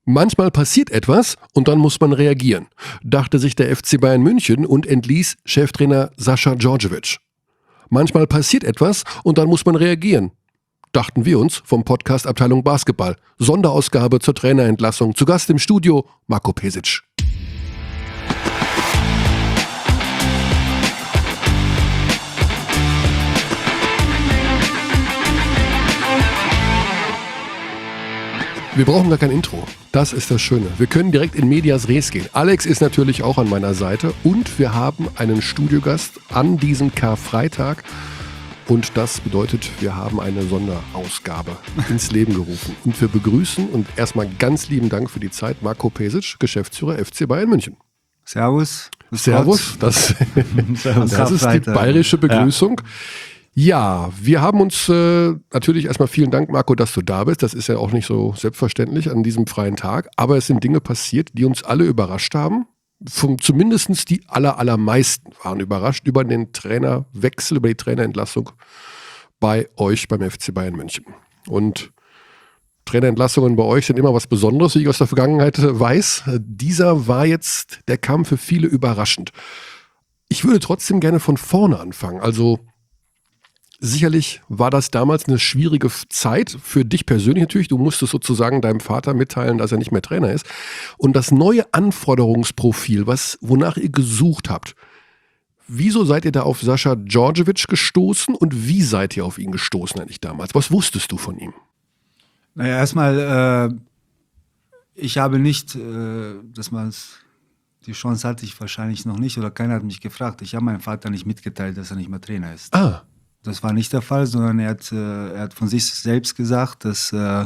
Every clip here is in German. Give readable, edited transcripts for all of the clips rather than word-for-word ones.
Manchmal passiert etwas und dann muss man reagieren, dachte sich der FC Bayern München und entließ Cheftrainer Sascha Djordjevic. Manchmal passiert etwas und dann muss man reagieren, dachten wir uns vom Podcast Abteilung Basketball. Sonderausgabe zur Trainerentlassung. Zu Gast im Studio Marko Pesic. Wir brauchen gar kein Intro. Das ist das Schöne. Wir können direkt in medias res gehen. Alex ist natürlich auch an meiner Seite und wir haben einen Studiogast an diesem Karfreitag. Und das bedeutet, wir haben eine Sonderausgabe ins Leben gerufen. Und wir begrüßen und erstmal ganz lieben Dank für die Zeit Marko Pesic, Geschäftsführer FC Bayern München. Servus. Servus, das ist die bayerische Begrüßung. Ja, wir haben uns natürlich erstmal vielen Dank, Marko, dass du da bist. Das ist ja auch nicht so selbstverständlich an diesem freien Tag. Aber es sind Dinge passiert, die uns alle überrascht haben. Zumindest die allermeisten waren überrascht über den Trainerwechsel, über die Trainerentlassung bei euch beim FC Bayern München. Und Trainerentlassungen bei euch sind immer was Besonderes, wie ich aus der Vergangenheit weiß. Dieser war jetzt, der kam für viele überraschend. Ich würde trotzdem gerne von vorne anfangen. Also sicherlich war das damals eine schwierige Zeit für dich persönlich natürlich. Du musstest sozusagen deinem Vater mitteilen, dass er nicht mehr Trainer ist. Und das neue Anforderungsprofil, wonach ihr gesucht habt, wieso seid ihr da auf Sascha Djordjevic gestoßen und wie seid ihr auf ihn gestoßen eigentlich damals? Was wusstest du von ihm? Naja, erstmal, ich habe nicht, die Chance hatte ich wahrscheinlich noch nicht oder keiner hat mich gefragt. Ich habe meinem Vater nicht mitgeteilt, dass er nicht mehr Trainer ist. Ah. Das war nicht der Fall, sondern er hat von sich selbst gesagt, dass seine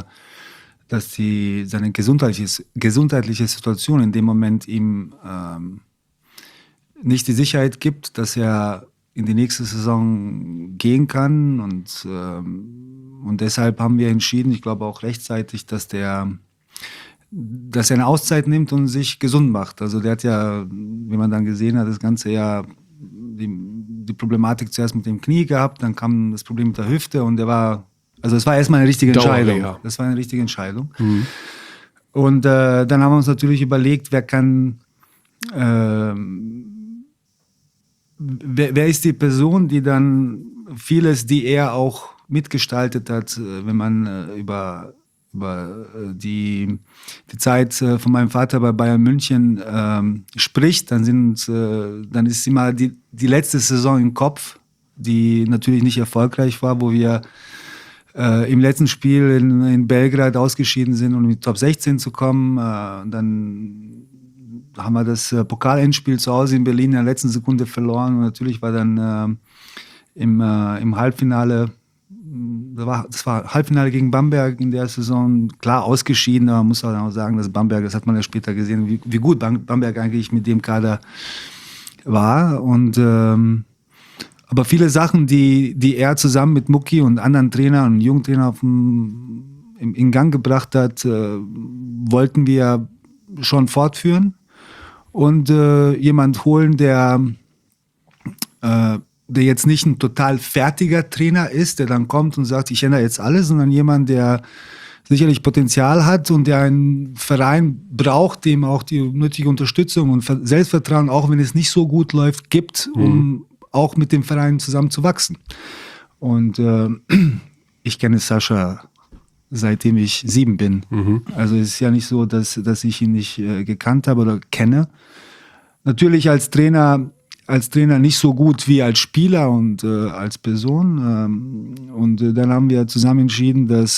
gesundheitliche Situation in dem Moment ihm nicht die Sicherheit gibt, dass er in die nächste Saison gehen kann. Und deshalb haben wir entschieden, ich glaube auch rechtzeitig, dass er eine Auszeit nimmt und sich gesund macht. Also der hat ja, wie man dann gesehen hat, das ganze Jahr die Problematik zuerst mit dem Knie gehabt, dann kam das Problem mit der Hüfte und es war erstmal eine richtige Entscheidung. Ja. Das war eine richtige Entscheidung. Mhm. Und dann haben wir uns natürlich überlegt, wer ist die Person, die dann vieles, die er auch mitgestaltet hat, wenn man über die Zeit von meinem Vater bei Bayern München spricht, dann ist immer die letzte Saison im Kopf, die natürlich nicht erfolgreich war, wo wir im letzten Spiel in Belgrad ausgeschieden sind, um in die Top 16 zu kommen. Dann haben wir das Pokalendspiel zu Hause in Berlin in der letzten Sekunde verloren und natürlich war dann im Halbfinale, das war Halbfinale gegen Bamberg in der Saison, klar ausgeschieden, aber man muss auch sagen, dass Bamberg, das hat man ja später gesehen, wie gut Bamberg eigentlich mit dem Kader war. Und aber viele Sachen, die er zusammen mit Mucki und anderen Trainern und Jugendtrainern in Gang gebracht hat, wollten wir schon fortführen und jemand holen, der jetzt nicht ein total fertiger Trainer ist, der dann kommt und sagt, ich ändere jetzt alles, sondern jemand, der sicherlich Potenzial hat und der einen Verein braucht, dem auch die nötige Unterstützung und Selbstvertrauen, auch wenn es nicht so gut läuft, gibt, um auch mit dem Verein zusammen zu wachsen. Und ich kenne Sascha seitdem ich 7 bin. Mhm. Also es ist ja nicht so, dass ich ihn nicht gekannt habe oder kenne. Natürlich als Trainer nicht so gut wie als Spieler und als Person. Und dann haben wir zusammen entschieden, dass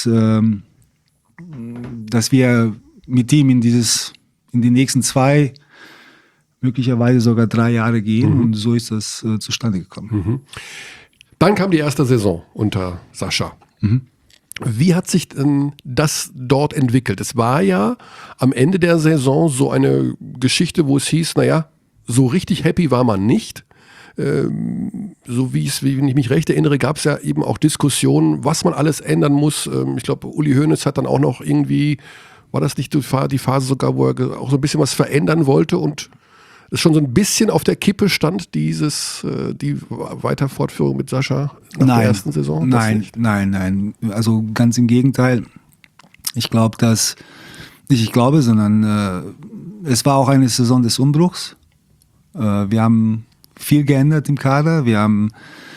wir mit ihm in die nächsten 2, möglicherweise sogar 3 Jahre gehen. Mhm. Und so ist das zustande gekommen. Mhm. Dann kam die erste Saison unter Sascha. Mhm. Wie hat sich denn das dort entwickelt? Es war ja am Ende der Saison so eine Geschichte, wo es hieß, naja, so richtig happy war man nicht. So wenn ich mich recht erinnere, gab es ja eben auch Diskussionen, was man alles ändern muss. Ich glaube, Uli Hoeneß hat dann auch noch irgendwie, war das nicht die Phase sogar, wo er auch so ein bisschen was verändern wollte und es schon so ein bisschen auf der Kippe stand, die Weiterfortführung mit Sascha nach der ersten Saison? Nein. Also ganz im Gegenteil. Ich glaube, dass Nicht ich glaube, sondern es war auch eine Saison des Umbruchs. Wir haben viel geändert im Kader. Wir haben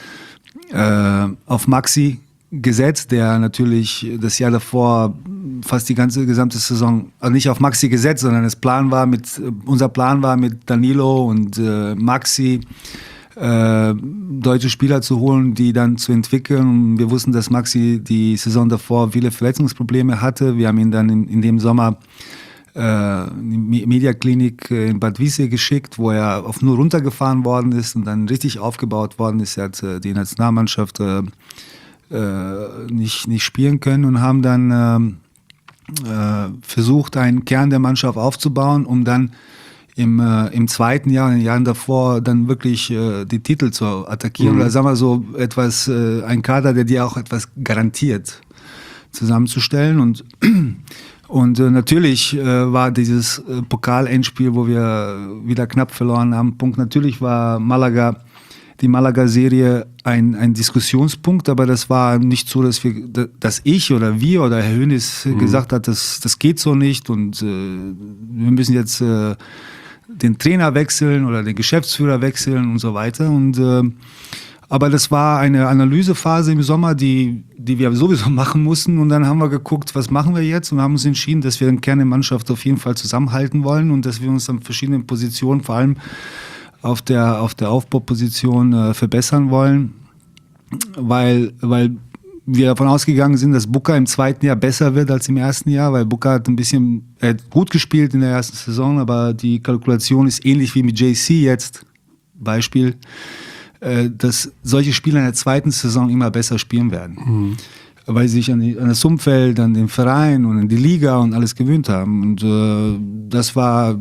auf Maxi gesetzt, der natürlich das Jahr davor fast die gesamte Saison, also nicht auf Maxi gesetzt, sondern unser Plan war mit Danilo und Maxi deutsche Spieler zu holen, die dann zu entwickeln. Und wir wussten, dass Maxi die Saison davor viele Verletzungsprobleme hatte. Wir haben ihn dann in dem Sommer in die Mediaklinik in Bad Wiessee geschickt, wo er auf nur runtergefahren worden ist und dann richtig aufgebaut worden ist. Er hat die Nationalmannschaft nicht spielen können und haben dann versucht, einen Kern der Mannschaft aufzubauen, um dann im zweiten Jahr, in den Jahren davor, dann wirklich die Titel zu attackieren. Oder sagen wir so ein Kader, der dir auch etwas garantiert, zusammenzustellen. Und natürlich war dieses Pokal-Endspiel, wo wir wieder knapp verloren haben, Punkt. Natürlich war die Malaga-Serie ein Diskussionspunkt, aber das war nicht so, dass ich oder wir oder Herr Hoeneß gesagt hat, das geht so nicht und wir müssen jetzt den Trainer wechseln oder den Geschäftsführer wechseln und so weiter. Aber das war eine Analysephase im Sommer, die wir sowieso machen mussten. Und dann haben wir geguckt, was machen wir jetzt? Und haben uns entschieden, dass wir den Kern der Mannschaft auf jeden Fall zusammenhalten wollen und dass wir uns an verschiedenen Positionen, vor allem auf der Aufbauposition, verbessern wollen. Weil wir davon ausgegangen sind, dass Booker im zweiten Jahr besser wird als im ersten Jahr, weil Booker hat gut gespielt in der ersten Saison, aber die Kalkulation ist ähnlich wie mit JC jetzt, Beispiel, dass solche Spieler in der zweiten Saison immer besser spielen werden. Weil sie sich an das Umfeld, an den Verein und an die Liga und alles gewöhnt haben. Und das war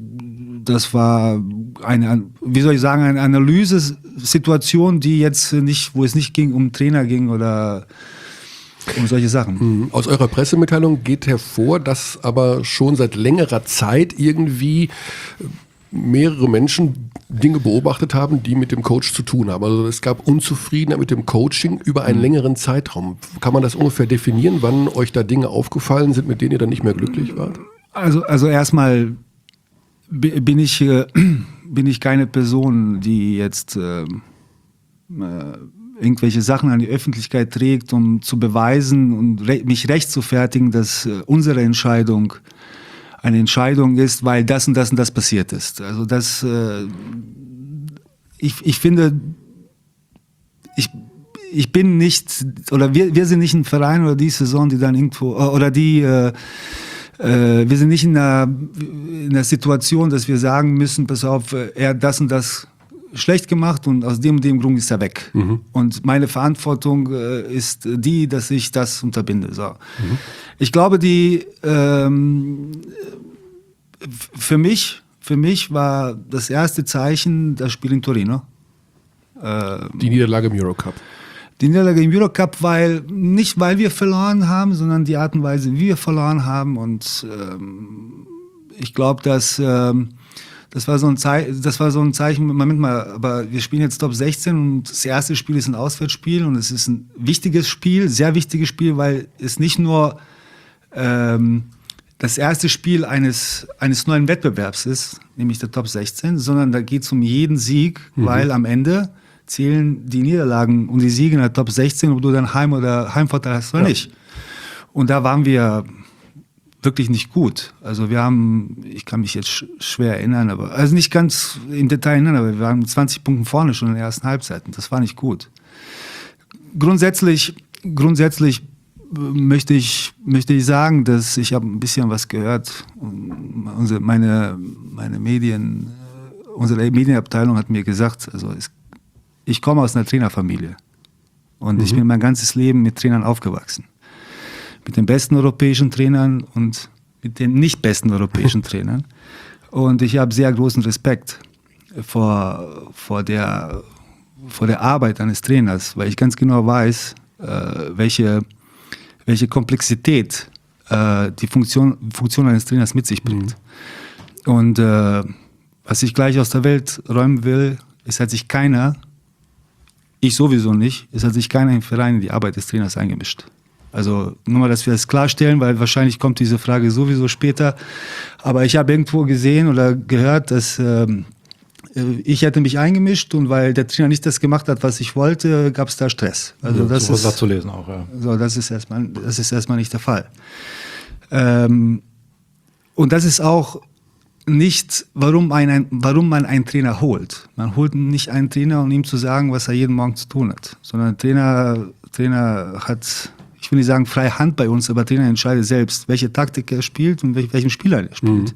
eine Analysesituation, wo es nicht ging um Trainer ging oder um solche Sachen. Aus eurer Pressemitteilung geht hervor, dass aber schon seit längerer Zeit irgendwie mehrere Menschen Dinge beobachtet haben, die mit dem Coach zu tun haben. Also es gab Unzufriedenheit mit dem Coaching über einen längeren Zeitraum. Kann man das ungefähr definieren, wann euch da Dinge aufgefallen sind, mit denen ihr dann nicht mehr glücklich wart? Also erstmal bin ich keine Person, die jetzt irgendwelche Sachen an die Öffentlichkeit trägt, um zu beweisen und mich rechtfertigen, dass unsere Entscheidung eine Entscheidung ist, weil das und das und das passiert ist. Also ich finde, ich bin nicht, oder wir sind nicht ein Verein oder die Saison, die dann irgendwo, oder wir sind nicht in einer Situation, dass wir sagen müssen, pass auf, er hat das und das schlecht gemacht und aus dem und dem Grund ist er weg. Und meine Verantwortung ist die, dass ich das unterbinde. So. Ich glaube, für mich war das erste Zeichen das Spiel in Torino. Die Niederlage im Eurocup. Die Niederlage im Eurocup, nicht weil wir verloren haben, sondern die Art und Weise, wie wir verloren haben. Und ich glaube, das war so ein Zeichen, Moment mal, aber wir spielen jetzt Top 16 und das erste Spiel ist ein Auswärtsspiel und es ist ein wichtiges Spiel, sehr wichtiges Spiel, weil es nicht nur das erste Spiel eines neuen Wettbewerbs ist, nämlich der Top 16, sondern da geht es um jeden Sieg, weil am Ende zählen die Niederlagen und die Siege in der Top 16, ob du dann Heimvorteil hast oder nicht. Und da waren wir wirklich nicht gut. Also ich kann mich jetzt schwer erinnern, also nicht ganz im Detail erinnern, aber wir waren mit 20 Punkten vorne schon in der ersten Halbzeit und das war nicht gut. Grundsätzlich möchte ich sagen, dass ich habe ein bisschen was gehört. Unsere Medienabteilung hat mir gesagt, also ich komme aus einer Trainerfamilie und ich bin mein ganzes Leben mit Trainern aufgewachsen. Mit den besten europäischen Trainern und mit den nicht besten europäischen Trainern. Und ich habe sehr großen Respekt vor der Arbeit eines Trainers, weil ich ganz genau weiß, welche Komplexität die Funktion eines Trainers mit sich bringt. Und was ich gleich aus der Welt räumen will, ist, hat sich keiner, ich sowieso nicht, im Verein in die Arbeit des Trainers eingemischt. Also nur mal, dass wir das klarstellen, weil wahrscheinlich kommt diese Frage sowieso später. Aber ich habe irgendwo gesehen oder gehört, dass ich hätte mich eingemischt und weil der Trainer nicht das gemacht hat, was ich wollte, gab es da Stress. Also ja, das ist zu lesen auch. Ja. So, das ist erstmal nicht der Fall. Und das ist auch nicht, warum man einen Trainer holt. Man holt nicht einen Trainer, um ihm zu sagen, was er jeden Morgen zu tun hat, sondern der Trainer hat, ich will nicht sagen freie Hand bei uns, aber der Trainer entscheidet selbst, welche Taktik er spielt und welchen Spieler er spielt.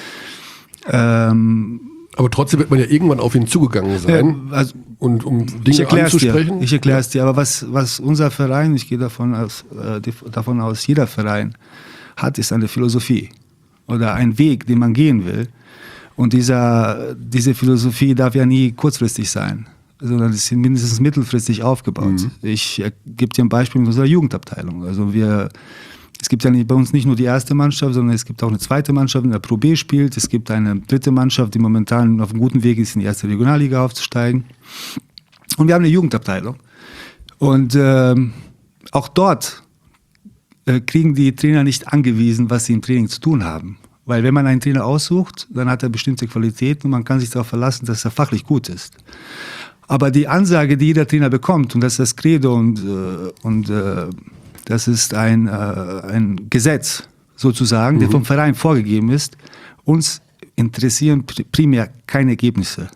Aber trotzdem wird man ja irgendwann auf ihn zugegangen sein, und um Dinge anzusprechen. Ich erkläre es dir, aber was unser Verein, ich gehe davon aus, jeder Verein hat, ist eine Philosophie oder ein Weg, den man gehen will. Und diese Philosophie darf ja nie kurzfristig sein, sondern es ist mindestens mittelfristig aufgebaut. Ich gebe dir ein Beispiel mit unserer Jugendabteilung. Also es gibt ja bei uns nicht nur die erste Mannschaft, sondern es gibt auch eine zweite Mannschaft, die in der Pro B spielt. Es gibt eine dritte Mannschaft, die momentan auf einem guten Weg ist, in die erste Regionalliga aufzusteigen. Und wir haben eine Jugendabteilung. Und auch dort kriegen die Trainer nicht angewiesen, was sie im Training zu tun haben. Weil wenn man einen Trainer aussucht, dann hat er bestimmte Qualitäten und man kann sich darauf verlassen, dass er fachlich gut ist. Aber die Ansage, die jeder Trainer bekommt, und das ist das Credo und das ist ein Gesetz sozusagen, der vom Verein vorgegeben ist, uns interessieren primär keine Ergebnisse.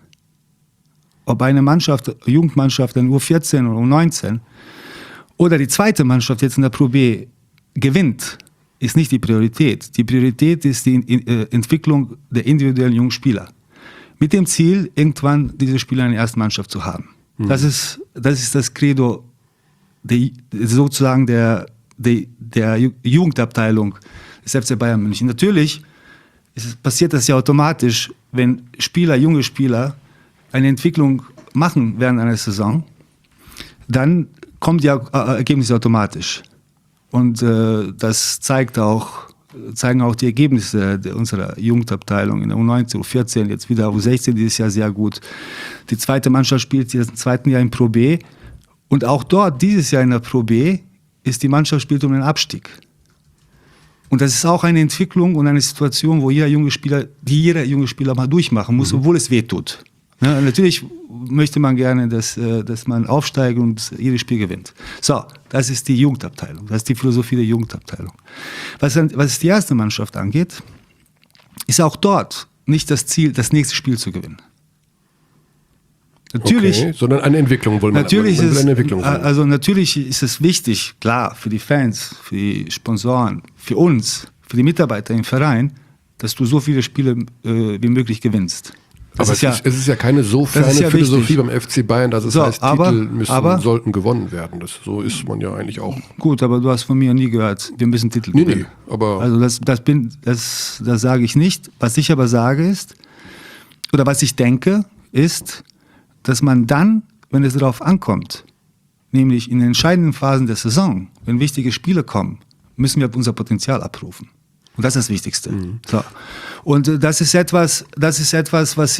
Ob eine Mannschaft, Jugendmannschaft in U14 oder U19 oder die zweite Mannschaft jetzt in der Pro B gewinnt, ist nicht die Priorität. Die Priorität ist die Entwicklung der individuellen jungen Spieler. Mit dem Ziel, irgendwann diese Spieler in der ersten Mannschaft zu haben. Das ist das Credo sozusagen der Jugendabteilung des FC Bayern München. Natürlich passiert das ja automatisch, wenn junge Spieler eine Entwicklung machen während einer Saison, dann kommen die Ergebnisse automatisch. Und das zeigen auch die Ergebnisse unserer Jugendabteilung in der U19, U14, jetzt wieder U16 dieses Jahr sehr gut. Die zweite Mannschaft spielt jetzt im zweiten Jahr in Pro B. Und auch dort, dieses Jahr in der Pro B, ist die Mannschaft spielt um den Abstieg. Und das ist auch eine Entwicklung und eine Situation, wo jeder junge Spieler mal durchmachen muss, obwohl es weh tut. Ja, natürlich möchte man gerne, dass man aufsteigt und jedes Spiel gewinnt. So, das ist die Jugendabteilung. Das ist die Philosophie der Jugendabteilung. Was die erste Mannschaft angeht, ist auch dort nicht das Ziel, das nächste Spiel zu gewinnen. Natürlich, okay, sondern eine Entwicklung wollen wir. Natürlich ist es wichtig, klar, für die Fans, für die Sponsoren, für uns, für die Mitarbeiter im Verein, dass du so viele Spiele wie möglich gewinnst. Aber es ist ja keine so ferne Philosophie beim FC Bayern, dass es heißt, Titel sollten gewonnen werden. So ist man ja eigentlich auch. Gut, aber du hast von mir nie gehört, wir müssen Titel gewinnen. Nee, aber also das sage ich nicht. Was ich aber sage ist, oder was ich denke, ist, dass man dann, wenn es darauf ankommt, nämlich in den entscheidenden Phasen der Saison, wenn wichtige Spiele kommen, müssen wir unser Potenzial abrufen. Und das ist das Wichtigste. So. Und das ist etwas, was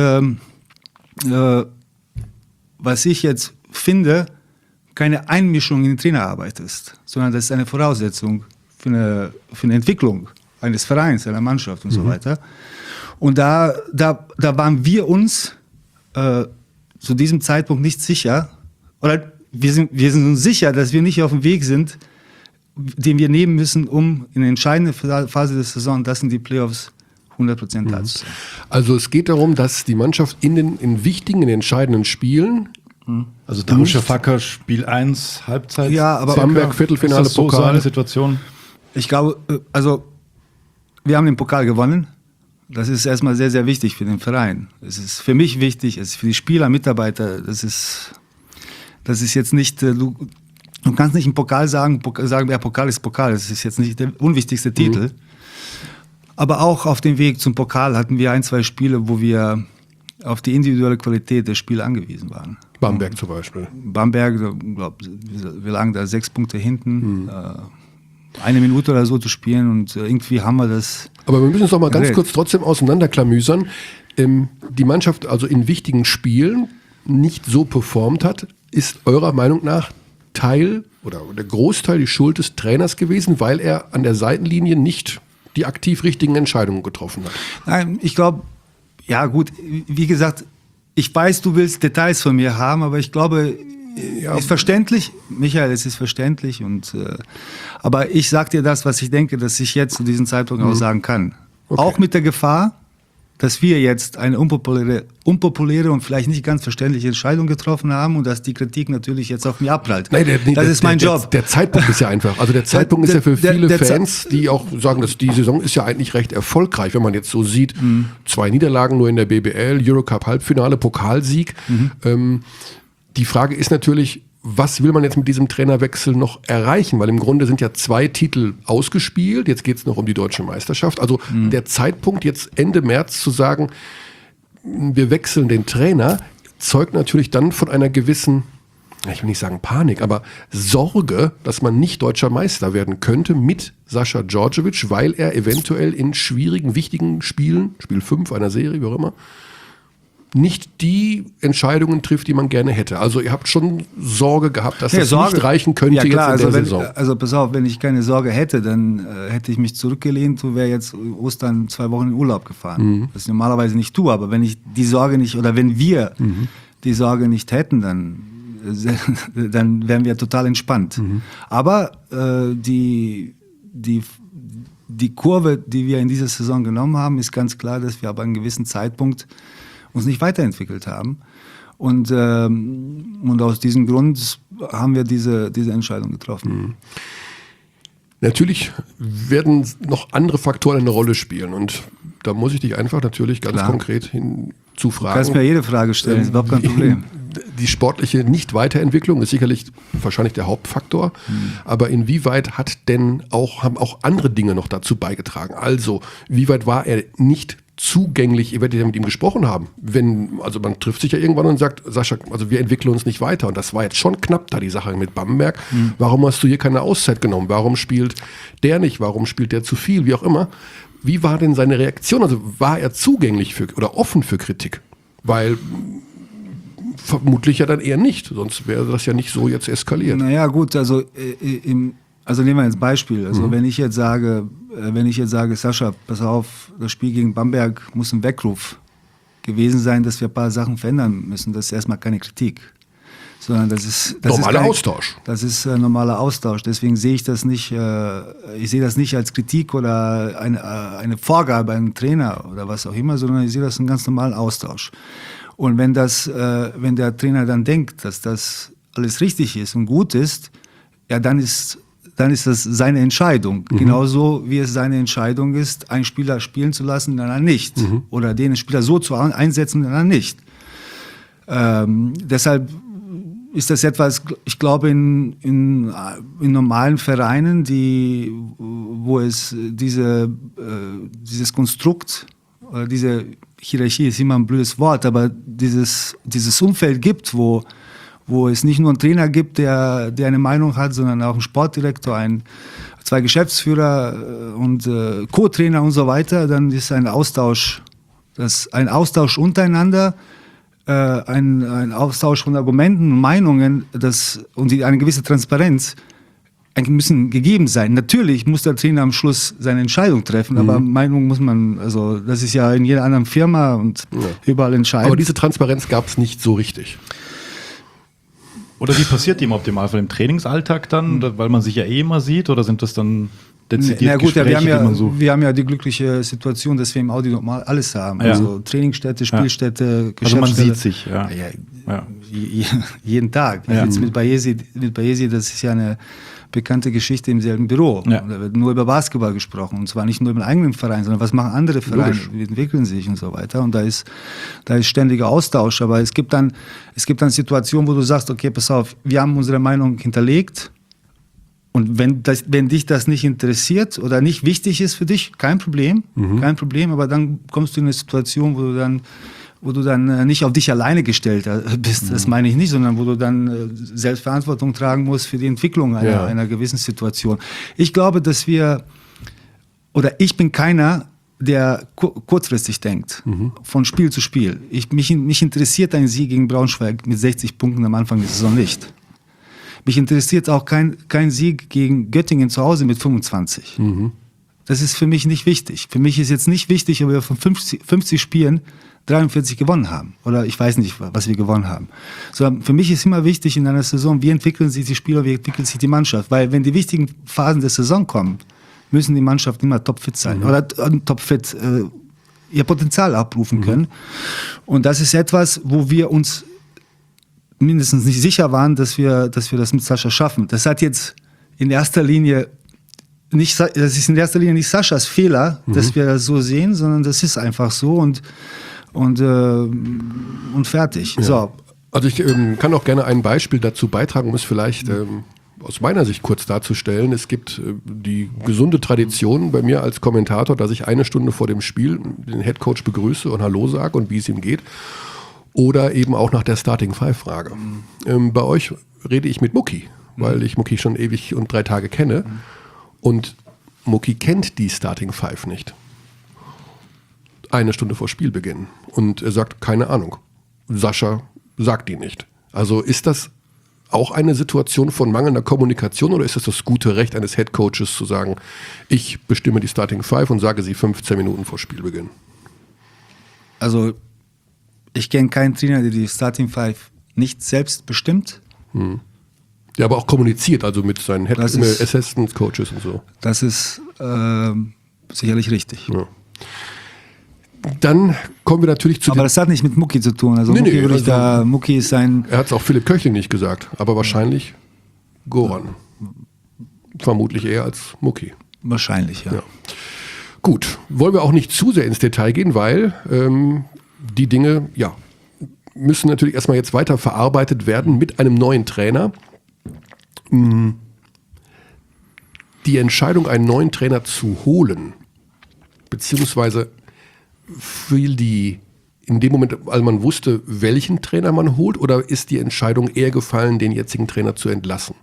ich jetzt finde, keine Einmischung in die Trainerarbeit ist, sondern das ist eine Voraussetzung für eine Entwicklung eines Vereins, einer Mannschaft und so weiter. Und da waren wir uns zu diesem Zeitpunkt nicht sicher, oder wir sind uns sicher, dass wir nicht auf dem Weg sind, den wir nehmen müssen, um in der entscheidenden Phase der Saison, das sind die Playoffs, 100% da zu sein. Also es geht darum, dass die Mannschaft in wichtigen, in entscheidenden Spielen, also Darmstadt Spiel 1, Halbzeit, ja, aber Bamberg, Viertelfinale, ist das so eine Situation? Ich glaube, also wir haben den Pokal gewonnen. Das ist erstmal sehr, sehr wichtig für den Verein. Es ist für mich wichtig, es ist für die Spieler, Mitarbeiter, das ist jetzt nicht, du kannst nicht im Pokal sagen, ja, Pokal ist Pokal, das ist jetzt nicht der unwichtigste Titel. Aber auch auf dem Weg zum Pokal hatten wir 1-2 Spiele, wo wir auf die individuelle Qualität der Spiele angewiesen waren. Bamberg zum Beispiel. Bamberg, wir lagen da 6 Punkte hinten, 1 Minute oder so zu spielen und irgendwie haben wir das. Aber wir müssen es doch mal ganz kurz trotzdem auseinanderklamüsern. Die Mannschaft also in wichtigen Spielen nicht so performt hat, ist eurer Meinung nach Teil oder der Großteil die Schuld des Trainers gewesen, weil er an der Seitenlinie nicht die aktiv richtigen Entscheidungen getroffen hat? Nein, ich glaube, ja gut, wie gesagt, ich weiß, du willst Details von mir haben, aber ich glaube, ist verständlich, Michael, es ist verständlich, aber ich sag dir das, was ich denke, dass ich jetzt zu diesem Zeitpunkt auch sagen kann. Okay. Auch mit der Gefahr, dass wir jetzt eine unpopuläre und vielleicht nicht ganz verständliche Entscheidung getroffen haben und dass die Kritik natürlich jetzt auf mich abprallt. Das ist mein Job. Der Zeitpunkt ist ja einfach. Also der Zeitpunkt ist ja für viele Fans, die auch sagen, dass die Saison ist ja eigentlich recht erfolgreich, wenn man jetzt so sieht. 2 Niederlagen nur in der BBL, Eurocup Halbfinale, Pokalsieg. Die Frage ist natürlich, was will man jetzt mit diesem Trainerwechsel noch erreichen? Weil im Grunde sind ja 2 Titel ausgespielt. Jetzt geht es noch um die Deutsche Meisterschaft. Also der Zeitpunkt, jetzt Ende März zu sagen, wir wechseln den Trainer, zeugt natürlich dann von einer gewissen, ich will nicht sagen Panik, aber Sorge, dass man nicht deutscher Meister werden könnte mit Sascha Djordjevic, weil er eventuell in schwierigen, wichtigen Spielen, Spiel 5 einer Serie, wie auch immer, nicht die Entscheidungen trifft, die man gerne hätte. Also ihr habt schon Sorge gehabt, dass das nicht reichen könnte jetzt in der Saison. Also pass auf, wenn ich keine Sorge hätte, dann hätte ich mich zurückgelehnt und wäre jetzt Ostern 2 Wochen in Urlaub gefahren. Das ich normalerweise nicht tue, aber wenn ich die Sorge nicht, oder wenn wir die Sorge nicht hätten, dann wären wir total entspannt. Aber die Kurve, die wir in dieser Saison genommen haben, ist ganz klar, dass wir aber an einem gewissen Zeitpunkt uns nicht weiterentwickelt haben. Und aus diesem Grund haben wir diese Entscheidung getroffen. Natürlich werden noch andere Faktoren eine Rolle spielen. Und da muss ich dich einfach natürlich ganz konkret hinzufragen. Du kannst mir jede Frage stellen, ist überhaupt kein Problem. Die sportliche Nicht-Weiterentwicklung ist sicherlich wahrscheinlich der Hauptfaktor. Aber inwieweit haben auch andere Dinge noch dazu beigetragen? Also, wie weit war er nicht zugänglich, ihr werdet ja mit ihm gesprochen haben, also man trifft sich ja irgendwann und sagt, Sascha, also wir entwickeln uns nicht weiter und das war jetzt schon knapp da, die Sache mit Bamberg. Warum hast du hier keine Auszeit genommen? Warum spielt der nicht? Warum spielt der zu viel? Wie auch immer. Wie war denn seine Reaktion? Also war er zugänglich oder offen für Kritik? Weil vermutlich ja dann eher nicht, sonst wäre das ja nicht so jetzt eskaliert. Naja gut, also nehmen wir jetzt Beispiel. Also wenn ich jetzt sage, Sascha, pass auf, das Spiel gegen Bamberg muss ein Weckruf gewesen sein, dass wir ein paar Sachen verändern müssen. Das ist erstmal keine Kritik, sondern das ist Austausch. Das ist normaler Austausch. Deswegen sehe ich das nicht. Ich sehe das nicht als Kritik oder eine Vorgabe an einen Trainer oder was auch immer, sondern ich sehe das als einen ganz normalen Austausch. Und wenn der Trainer dann denkt, dass das alles richtig ist und gut ist, ja, dann ist das seine Entscheidung. Genauso wie es seine Entscheidung ist, einen Spieler spielen zu lassen, dann nicht. Oder den Spieler so zu einsetzen, dann nicht. Deshalb ist das etwas, ich glaube, in normalen Vereinen, wo es dieses Konstrukt, oder diese Hierarchie ist immer ein blödes Wort, aber dieses Umfeld gibt, wo es nicht nur einen Trainer gibt, der eine Meinung hat, sondern auch einen Sportdirektor, 2 Geschäftsführer und Co-Trainer und so weiter, dann ist ein Austausch untereinander, ein Austausch von Argumenten und Meinungen, eine gewisse Transparenz müssen gegeben sein. Natürlich muss der Trainer am Schluss seine Entscheidung treffen, aber Meinung muss man, also das ist ja in jeder anderen Firma und überall entscheidend. Aber diese Transparenz gab es nicht so richtig. Oder wie passiert die im Optimalfall im Trainingsalltag dann, weil man sich ja immer sieht, oder sind das dann dezidiert Gespräche, die man sucht? Wir haben ja die glückliche Situation, dass wir im Audi normal alles haben. Ja. Also Trainingsstätte, Spielstätte, Geschäftsstelle. Also man sieht sich, jeden Tag. Ja. Jetzt mit Bayesi, das ist ja eine bekannte Geschichte im selben Büro. Ja. Da wird nur über Basketball gesprochen. Und zwar nicht nur im eigenen Verein, sondern was machen andere Vereine, wie entwickeln sich und so weiter. Und da ist ständiger Austausch. Aber es gibt dann Situationen, wo du sagst, okay, pass auf, wir haben unsere Meinung hinterlegt. Und wenn dich das nicht interessiert oder nicht wichtig ist für dich, kein Problem, aber dann kommst du in eine Situation, wo du dann nicht auf dich alleine gestellt bist, das meine ich nicht, sondern wo du dann Selbstverantwortung tragen musst für die Entwicklung einer gewissen Situation. Ich glaube, ich bin keiner, der kurzfristig denkt, von Spiel zu Spiel. Mich interessiert ein Sieg gegen Braunschweig mit 60 Punkten am Anfang der Saison nicht. Mich interessiert auch kein Sieg gegen Göttingen zu Hause mit 25. Das ist für mich nicht wichtig. Für mich ist jetzt nicht wichtig, ob wir von 50 Spielen 43 gewonnen haben. Oder ich weiß nicht, was wir gewonnen haben. Sondern für mich ist immer wichtig in einer Saison, wie entwickeln sich die Spieler, wie entwickelt sich die Mannschaft. Weil wenn die wichtigen Phasen der Saison kommen, müssen die Mannschaften immer topfit sein. Oder topfit ihr Potenzial abrufen können. Und das ist etwas, wo wir uns mindestens nicht sicher waren, dass wir das mit Sascha schaffen. Das hat jetzt in erster Linie das ist in erster Linie nicht Saschas Fehler, dass wir das so sehen, sondern das ist einfach so und fertig. Ja. So. Also ich kann auch gerne ein Beispiel dazu beitragen, um es vielleicht aus meiner Sicht kurz darzustellen. Es gibt die gesunde Tradition bei mir als Kommentator, dass ich 1 Stunde vor dem Spiel den Headcoach begrüße und Hallo sage und wie es ihm geht. Oder eben auch nach der Starting Five frage. Bei euch rede ich mit Mucki, weil ich Mucki schon ewig und 3 Tage kenne. Und Mucki kennt die Starting Five nicht. 1 Stunde vor Spielbeginn. Und er sagt, keine Ahnung. Sascha sagt die nicht. Also ist das auch eine Situation von mangelnder Kommunikation oder ist das gute Recht eines Headcoaches zu sagen, ich bestimme die Starting Five und sage sie 15 Minuten vor Spielbeginn? Also ich kenne keinen Trainer, der die Starting Five nicht selbst bestimmt. Ja, aber auch kommuniziert, also mit seinen Assistant Coaches und so. Das ist sicherlich richtig. Ja. Dann kommen wir natürlich zu. Aber das hat nicht mit Mucki zu tun. Also Mucki ist ein. Er hat es auch Philipp Köchling nicht gesagt, aber wahrscheinlich Goran. Vermutlich eher als Mucki. Wahrscheinlich, ja. Gut, wollen wir auch nicht zu sehr ins Detail gehen, weil die Dinge, müssen natürlich erstmal jetzt weiter verarbeitet werden mit einem neuen Trainer. Die Entscheidung, einen neuen Trainer zu holen, beziehungsweise fiel die in dem Moment, als man wusste, welchen Trainer man holt, oder ist die Entscheidung eher gefallen, den jetzigen Trainer zu entlassen?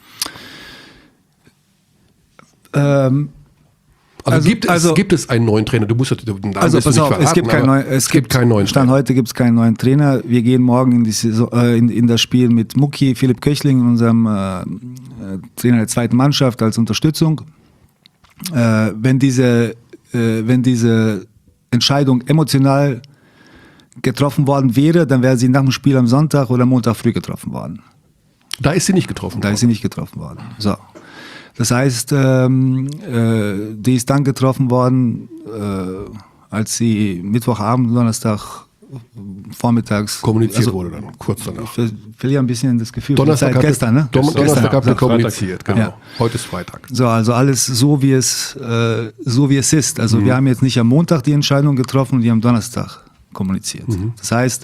Gibt es einen neuen Trainer? Du musst den Namen pass auf, verraten, es gibt keinen neuen Stand heute gibt es keinen neuen Trainer. Wir gehen morgen in die Saison, in das Spiel mit Mucki, Philipp Köchling, unserem Trainer der zweiten Mannschaft als Unterstützung. Wenn diese Entscheidung emotional getroffen worden wäre, dann wäre sie nach dem Spiel am Sonntag oder Montag früh getroffen worden. Da ist sie nicht getroffen worden. Da ist sie nicht getroffen worden. So. Das heißt, die ist dann getroffen worden, als sie Mittwochabend, Donnerstag vormittags kommuniziert wurde dann, kurz danach. Ich verliere ein bisschen das Gefühl. Donnerstag gestern, ne? Donnerstag habt ihr kommuniziert, genau. Ja. Heute ist Freitag. So, also alles so wie es ist. Also wir haben jetzt nicht am Montag die Entscheidung getroffen, die am Donnerstag kommuniziert. Das heißt,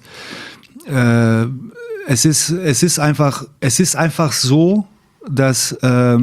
es ist einfach so, dass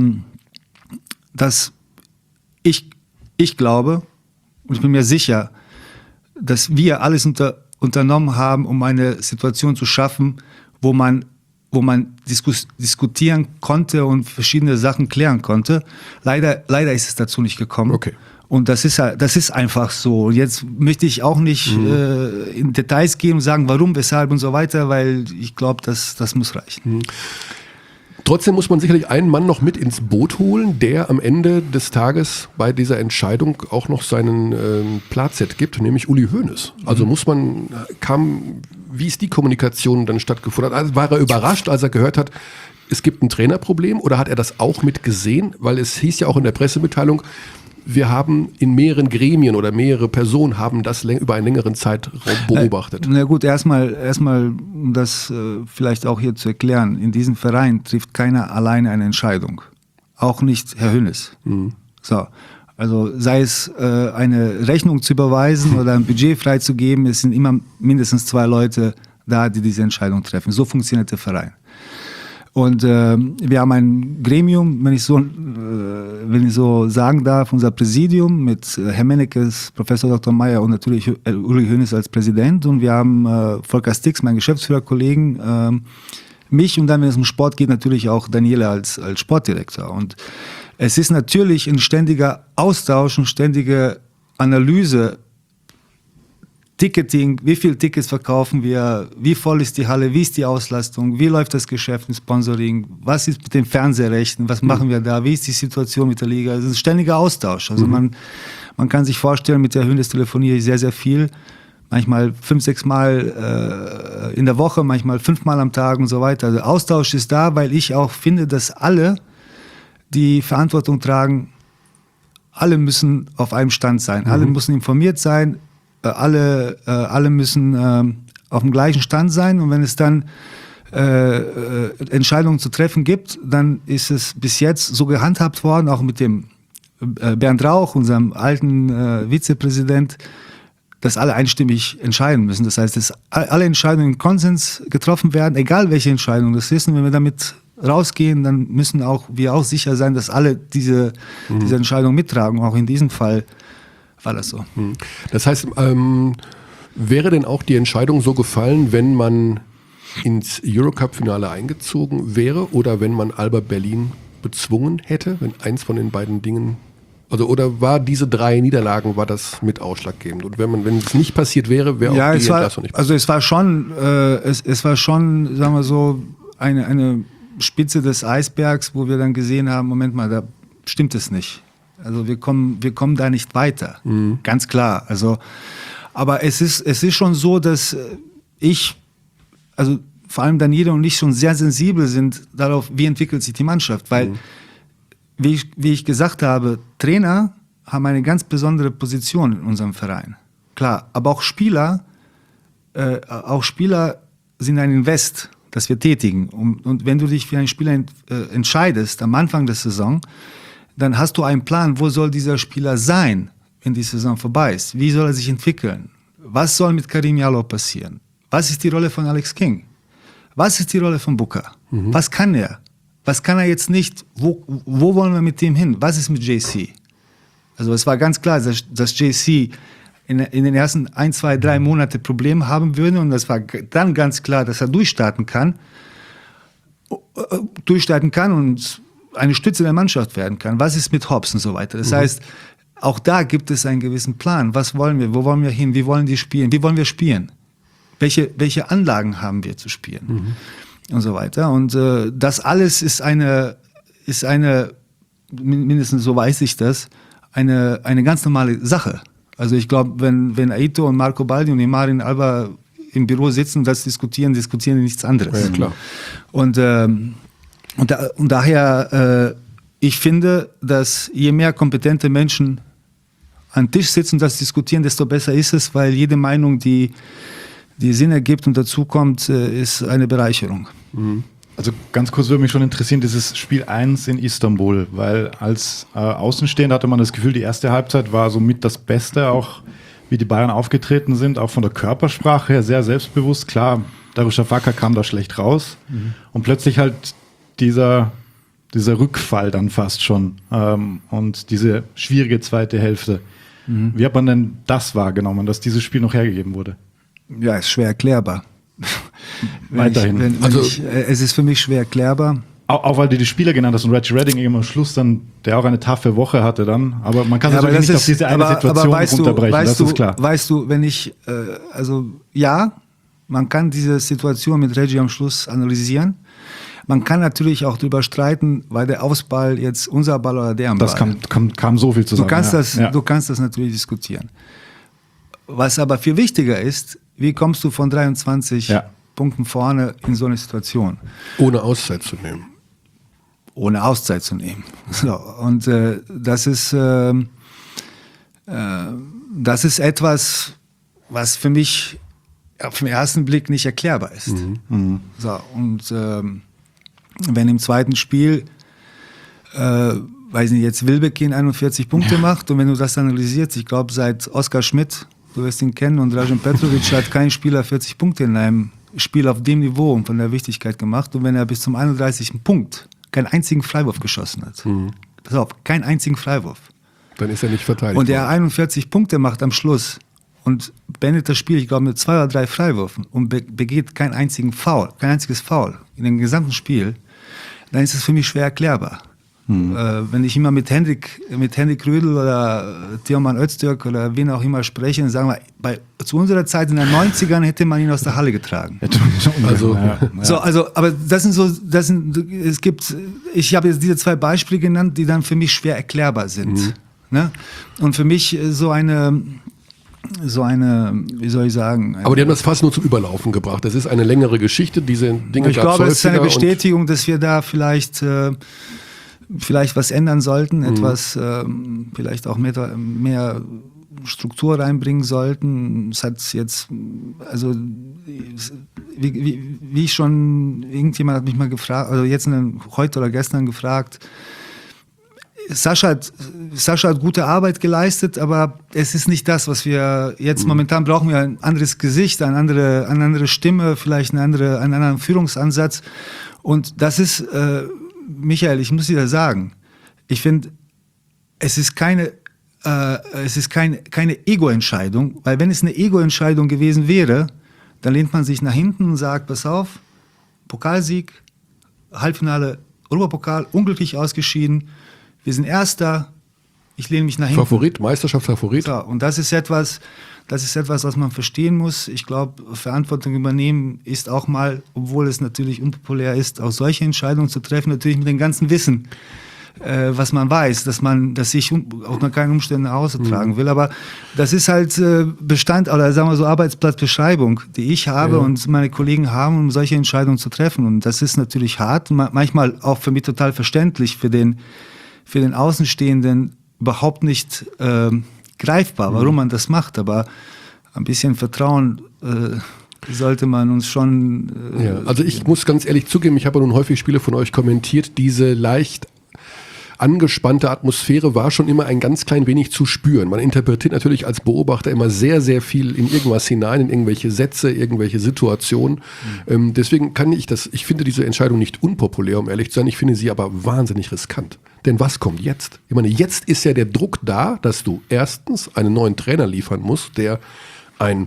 ich glaube, und ich bin mir sicher, dass wir alles unternommen haben, um eine Situation zu schaffen, wo man diskutieren konnte und verschiedene Sachen klären konnte. Leider ist es dazu nicht gekommen. Okay. Und das ist einfach so. Jetzt möchte ich auch nicht in Details gehen und sagen, warum, weshalb und so weiter, weil ich glaube, das muss reichen. Trotzdem muss man sicherlich einen Mann noch mit ins Boot holen, der am Ende des Tages bei dieser Entscheidung auch noch seinen Platz gibt, nämlich Uli Hoeneß. Also wie ist die Kommunikation dann stattgefunden? Also war er überrascht, als er gehört hat, es gibt ein Trainerproblem, oder hat er das auch mit gesehen? Weil es hieß ja auch in der Pressemitteilung, wir haben in mehreren Gremien oder mehrere Personen haben das über einen längeren Zeitraum beobachtet. Na gut, erstmal, um das vielleicht auch hier zu erklären, in diesem Verein trifft keiner alleine eine Entscheidung. Auch nicht Herr Hoeneß. So. Also sei es eine Rechnung zu überweisen oder ein Budget freizugeben, es sind immer mindestens 2 Leute da, die diese Entscheidung treffen. So funktioniert der Verein. Und wir haben ein Gremium, wenn ich so sagen darf, unser Präsidium mit Herr Mennekes, Professor Dr. Meyer und natürlich Uli Hoeneß als Präsident. Und wir haben Volker Stix, meinen Geschäftsführerkollegen, mich und dann, wenn es um Sport geht, natürlich auch Daniele als Sportdirektor. Und es ist natürlich ein ständiger Austausch und ständige Analyse Ticketing, wie viele Tickets verkaufen wir, wie voll ist die Halle, wie ist die Auslastung, wie läuft das Geschäft im Sponsoring, was ist mit den Fernsehrechten, was machen wir da, wie ist die Situation mit der Liga. Es ist ein ständiger Austausch. Also man kann sich vorstellen, mit der Hönes telefoniere ich sehr, sehr viel. Manchmal 5-6 Mal in der Woche, manchmal 5 Mal am Tag und so weiter. Also Austausch ist da, weil ich auch finde, dass alle, die Verantwortung tragen, alle müssen auf einem Stand sein. Alle müssen informiert sein, alle müssen auf dem gleichen Stand sein. Und wenn es dann Entscheidungen zu treffen gibt, dann ist es bis jetzt so gehandhabt worden, auch mit dem Bernd Rauch, unserem alten Vizepräsident, dass alle einstimmig entscheiden müssen. Das heißt, dass alle Entscheidungen im Konsens getroffen werden, egal welche Entscheidung das ist. Und wenn wir damit rausgehen, dann müssen wir auch sicher sein, dass alle diese Entscheidung mittragen. Auch in diesem Fall war das so. Das heißt, wäre denn auch die Entscheidung so gefallen, wenn man ins Eurocup-Finale eingezogen wäre oder wenn man Alba Berlin bezwungen hätte, wenn eins von den beiden Dingen... Also, oder war diese 3 Niederlagen, war das mit ausschlaggebend? Und wenn es nicht passiert wäre, wäre auch die Entlassung nicht passiert? Also es war schon, sagen wir so, eine Spitze des Eisbergs, wo wir dann gesehen haben, Moment mal, da stimmt es nicht. Also wir kommen da nicht weiter. Ganz klar. Also, aber es ist schon so, dass vor allem Daniele und ich schon sehr sensibel sind darauf, wie entwickelt sich die Mannschaft, weil wie ich gesagt habe, Trainer haben eine ganz besondere Position in unserem Verein. Klar, aber auch Spieler sind ein Invest, das wir tätigen. Und wenn du dich für einen Spieler entscheidest am Anfang der Saison, dann hast du einen Plan, wo soll dieser Spieler sein, wenn die Saison vorbei ist? Wie soll er sich entwickeln? Was soll mit Karim Jallow passieren? Was ist die Rolle von Alex King? Was ist die Rolle von Booker? Was kann er? Was kann er jetzt nicht? Wo wollen wir mit dem hin? Was ist mit JC? Also es war ganz klar, dass JC in den ersten 1, 2, 3 Monate Probleme haben würde und das war dann ganz klar, dass er durchstarten kann und eine Stütze der Mannschaft werden kann. Was ist mit Hobbs und so weiter? Das heißt, auch da gibt es einen gewissen Plan. Was wollen wir? Wo wollen wir hin? Wie wollen die spielen? Wie wollen wir spielen? Welche Anlagen haben wir zu spielen? Und so weiter. Und das alles ist eine, mindestens so weiß ich das, eine ganz normale Sache. Also ich glaube, wenn Aito und Marco Baldi und Marin Alba im Büro sitzen und das diskutieren die nichts anderes. Ja, klar. Und daher, ich finde, dass je mehr kompetente Menschen an Tisch sitzen und das diskutieren, desto besser ist es, weil jede Meinung, die Sinn ergibt und dazukommt, ist eine Bereicherung. Also ganz kurz würde mich schon interessieren, dieses Spiel 1 in Istanbul, weil als Außenstehender hatte man das Gefühl, die erste Halbzeit war somit das Beste, auch wie die Bayern aufgetreten sind, auch von der Körpersprache her sehr selbstbewusst. Klar, Darüşşafaka kam da schlecht raus und plötzlich halt dieser Rückfall dann fast schon und diese schwierige zweite Hälfte. Wie hat man denn das wahrgenommen, dass dieses Spiel noch hergegeben wurde? Ja, ist schwer erklärbar. Weiterhin. Es ist für mich schwer erklärbar. Auch weil du die Spieler genannt hast und Reggie Redding eben am Schluss dann, der auch eine taffe Woche hatte dann. Aber man kann es natürlich nicht auf diese eine Situation runterbrechen, das ist klar. Weißt du, man kann diese Situation mit Reggie am Schluss analysieren. Man kann natürlich auch darüber streiten, war der Ausball jetzt unser Ball oder deren Ball. Das kam so viel zusammen. Du kannst das natürlich diskutieren. Was aber viel wichtiger ist, wie kommst du von 23 Punkten vorne in so eine Situation? Ohne Auszeit zu nehmen. Ohne Auszeit zu nehmen. So, und das ist etwas, was für mich auf den ersten Blick nicht erklärbar ist. So, und wenn im zweiten Spiel weiß nicht, jetzt Wilbekin 41 Punkte macht und wenn du das analysierst, ich glaube seit Oskar Schmidt, du wirst ihn kennen, und Dražen Petrović hat kein Spieler 40 Punkte in einem Spiel auf dem Niveau und von der Wichtigkeit gemacht. Und wenn er bis zum 31. Punkt keinen einzigen Freiwurf geschossen hat, pass auf, keinen einzigen Freiwurf. Dann ist er nicht verteidigt. Und er 41 Punkte macht am Schluss und beendet das Spiel, ich glaube, mit 2 oder 3 Freiwürfen und begeht kein einziges Foul in dem gesamten Spiel, dann ist es für mich schwer erklärbar. Wenn ich immer mit Hendrik Rödel oder Teoman Öztürk oder wen auch immer spreche, dann sagen wir, zu unserer Zeit in den 90ern hätte man ihn aus der Halle getragen. Aber ich habe jetzt diese 2 Beispiele genannt, die dann für mich schwer erklärbar sind. Ne? Und für mich so eine, wie soll ich sagen? Aber die haben das fast nur zum Überlaufen gebracht. Das ist eine längere Geschichte, diese Dinge. Ich glaube, es ist eine Bestätigung, dass wir da vielleicht was ändern sollten, etwas vielleicht auch mehr Struktur reinbringen sollten. Es hat jetzt, also wie ich schon, irgendjemand hat mich mal gefragt, also jetzt heute oder gestern gefragt, Sascha hat gute Arbeit geleistet, aber es ist nicht das, was wir jetzt momentan brauchen. Wir ein anderes Gesicht, eine andere Stimme, vielleicht einen anderen Führungsansatz. Und das ist, Michael, ich muss dir das sagen, ich finde, es ist keine Ego-Entscheidung, weil wenn es eine Ego-Entscheidung gewesen wäre, dann lehnt man sich nach hinten und sagt, pass auf, Pokalsieg, Halbfinale, Europapokal, unglücklich ausgeschieden, wir sind Erster, ich lehne mich nach hinten. Meisterschaftsfavorit. So, und das ist etwas, was man verstehen muss. Ich glaube, Verantwortung übernehmen ist auch mal, obwohl es natürlich unpopulär ist, auch solche Entscheidungen zu treffen, natürlich mit dem ganzen Wissen, was man weiß, dass ich unter keinen Umständen nach Hause tragen will. Aber das ist halt Bestand, oder sagen wir so Arbeitsplatzbeschreibung, die ich habe und meine Kollegen haben, um solche Entscheidungen zu treffen. Und das ist natürlich hart, manchmal auch für mich total verständlich, für den Außenstehenden überhaupt nicht greifbar, warum man das macht. Aber ein bisschen Vertrauen sollte man uns schon... Also ich muss ganz ehrlich zugeben, ich habe nun häufig Spiele von euch kommentiert, diese leicht angespannte Atmosphäre war schon immer ein ganz klein wenig zu spüren. Man interpretiert natürlich als Beobachter immer sehr, sehr viel in irgendwas hinein, in irgendwelche Sätze, irgendwelche Situationen. Deswegen ich finde diese Entscheidung nicht unpopulär, um ehrlich zu sein, ich finde sie aber wahnsinnig riskant. Denn was kommt jetzt? Ich meine, jetzt ist ja der Druck da, dass du erstens einen neuen Trainer liefern musst, der ein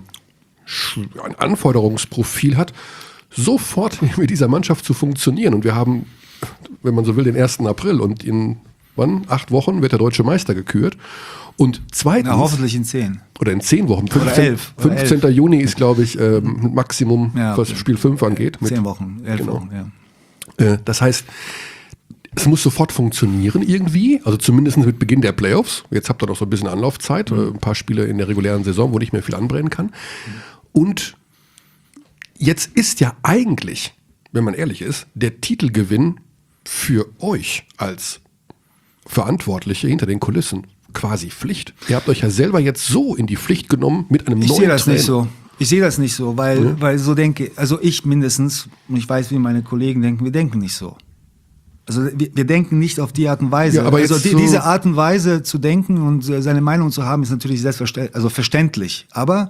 Anforderungsprofil hat, sofort mit dieser Mannschaft zu funktionieren. Und wir haben, wenn man so will, den 1. April und in 8 Wochen wird der Deutsche Meister gekürt. Und zweitens... hoffentlich in 10. Oder in 10 Wochen. 15. Juni ist, glaube ich, Maximum, was Spiel 5 angeht. 10 Wochen, 11 Wochen, ja. Das heißt, es muss sofort funktionieren irgendwie, also zumindest mit Beginn der Playoffs. Jetzt habt ihr noch so ein bisschen Anlaufzeit, ein paar Spiele in der regulären Saison, wo nicht mehr viel anbrennen kann. Und jetzt ist ja eigentlich, wenn man ehrlich ist, der Titelgewinn für euch als Verantwortliche hinter den Kulissen quasi Pflicht. Ihr habt euch ja selber jetzt so in die Pflicht genommen mit einem neuen Trainer. Ich sehe das nicht so, weil so denke, also ich mindestens, und ich weiß, wie meine Kollegen denken, wir denken nicht so. Also wir denken nicht auf die Art und Weise. Ja, aber also diese Art und Weise zu denken und seine Meinung zu haben, ist natürlich verständlich. Aber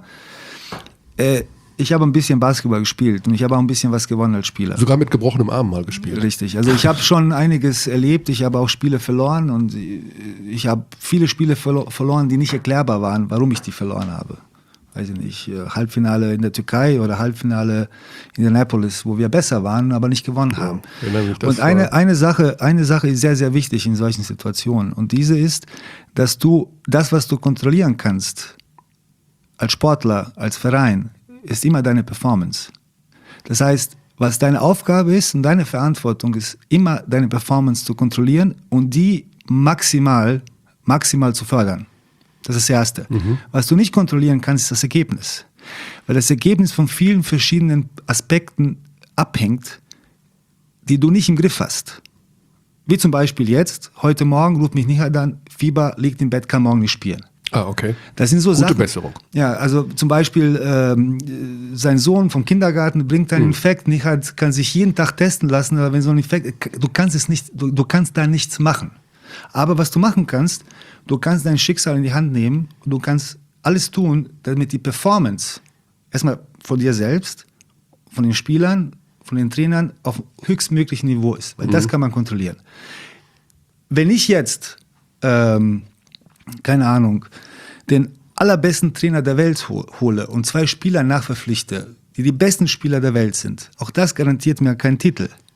ich habe ein bisschen Basketball gespielt und ich habe auch ein bisschen was gewonnen als Spieler. Sogar mit gebrochenem Arm mal gespielt. Richtig. Also ich habe schon einiges erlebt. Ich habe auch Spiele verloren und ich habe viele Spiele verloren, die nicht erklärbar waren, warum ich die verloren habe. Weiß ich nicht, Halbfinale in der Türkei oder Halbfinale in Indianapolis, wo wir besser waren, aber nicht gewonnen haben. Und eine Sache ist sehr, sehr wichtig in solchen Situationen. Und diese ist, dass du das, was du kontrollieren kannst, als Sportler, als Verein, ist immer deine Performance. Das heißt, was deine Aufgabe ist und deine Verantwortung ist, immer deine Performance zu kontrollieren und die maximal zu fördern. Das ist das Erste. Was du nicht kontrollieren kannst, ist das Ergebnis. Weil das Ergebnis von vielen verschiedenen Aspekten abhängt, die du nicht im Griff hast. Wie zum Beispiel jetzt, heute Morgen ruft mich Nihat an, Fieber, liegt im Bett, kann morgen nicht spielen. Ah, okay. Das sind so Gute Sachen. Besserung. Ja, also zum Beispiel sein Sohn vom Kindergarten bringt einen Infekt, Nihat kann sich jeden Tag testen lassen, aber wenn so ein Infekt, du kannst da nichts machen. Aber was du machen kannst, du kannst dein Schicksal in die Hand nehmen und du kannst alles tun, damit die Performance erstmal von dir selbst, von den Spielern, von den Trainern auf höchstmöglichem Niveau ist. Weil das kann man kontrollieren. Wenn ich jetzt, keine Ahnung, den allerbesten Trainer der Welt hole und 2 Spieler nachverpflichte, die besten Spieler der Welt sind, auch das garantiert mir keinen Titel.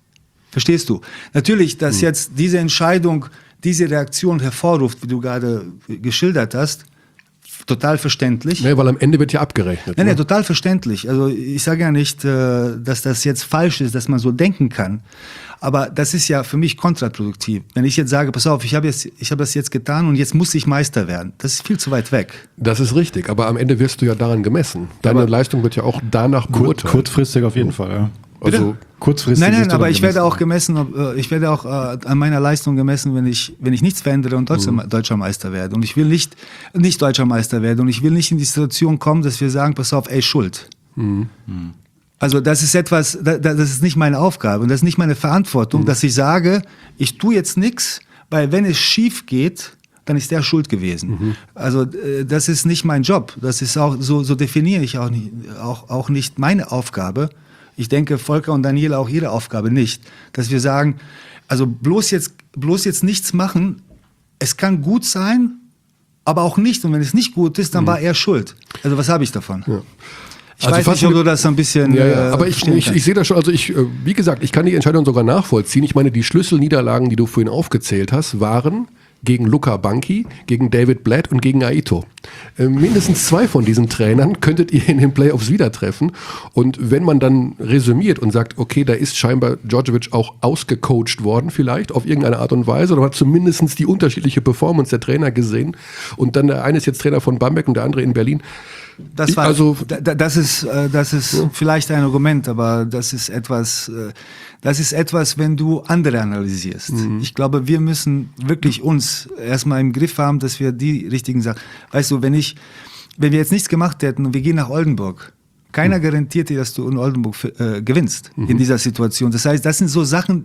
Verstehst du? Natürlich, dass jetzt diese Entscheidung, diese Reaktion hervorruft, wie du gerade geschildert hast, total verständlich. Nee, weil am Ende wird ja abgerechnet. Nee, total verständlich. Also ich sage ja nicht, dass das jetzt falsch ist, dass man so denken kann. Aber das ist ja für mich kontraproduktiv. Wenn ich jetzt sage, pass auf, ich habe das jetzt getan und jetzt muss ich Meister werden. Das ist viel zu weit weg. Das ist richtig, aber am Ende wirst du ja daran gemessen. Deine Leistung wird ja auch danach beurteilt. Kurzfristig auf jeden Fall, ja. Also kurzfristig. Nein, aber ich werde auch an meiner Leistung gemessen, wenn ich nichts verändere und deutscher Meister werde. Und ich will nicht deutscher Meister werden. Und ich will nicht in die Situation kommen, dass wir sagen, pass auf, Schuld. Also das ist etwas, das ist nicht meine Aufgabe und das ist nicht meine Verantwortung, dass ich sage, ich tue jetzt nichts, weil wenn es schief geht, dann ist der schuld gewesen. Also das ist nicht mein Job. Das ist auch so definiere ich auch nicht meine Aufgabe. Ich denke, Volker und Daniela auch ihre Aufgabe nicht, dass wir sagen, also bloß jetzt nichts machen. Es kann gut sein, aber auch nicht. Und wenn es nicht gut ist, dann war er schuld. Also was habe ich davon? Ja. Ich weiß nicht, ob du das ein bisschen. Aber ich sehe das schon. Also wie gesagt, ich kann die Entscheidung sogar nachvollziehen. Ich meine, die Schlüsselniederlagen, die du vorhin aufgezählt hast, waren gegen Luca Banchi, gegen David Blatt und gegen Aito. Mindestens 2 von diesen Trainern könntet ihr in den Playoffs wieder treffen. Und wenn man dann resümiert und sagt, okay, da ist scheinbar Djordjevic auch ausgecoacht worden vielleicht auf irgendeine Art und Weise oder hat zumindest die unterschiedliche Performance der Trainer gesehen und dann der eine ist jetzt Trainer von Bamberg und der andere in Berlin. Das ist vielleicht ein Argument, aber das ist etwas, wenn du andere analysierst. Ich glaube, wir müssen wirklich uns erstmal im Griff haben, dass wir die richtigen Sachen. Weißt du, wenn wir jetzt nichts gemacht hätten und wir gehen nach Oldenburg, keiner garantiert dir, dass du in Oldenburg gewinnst in dieser Situation. Das heißt, das sind so Sachen,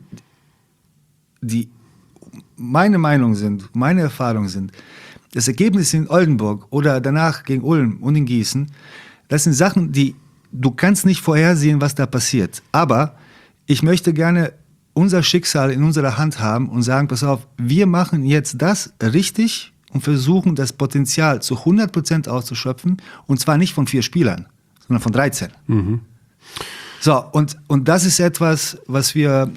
die meine Meinung sind, meine Erfahrung sind. Das Ergebnis in Oldenburg oder danach gegen Ulm und in Gießen, das sind Sachen, die du kannst nicht vorhersehen, was da passiert. Aber ich möchte gerne unser Schicksal in unserer Hand haben und sagen, pass auf, wir machen jetzt das richtig und versuchen das Potenzial zu 100% auszuschöpfen und zwar nicht von 4 Spielern, sondern von 13. So, und das ist etwas, was wir,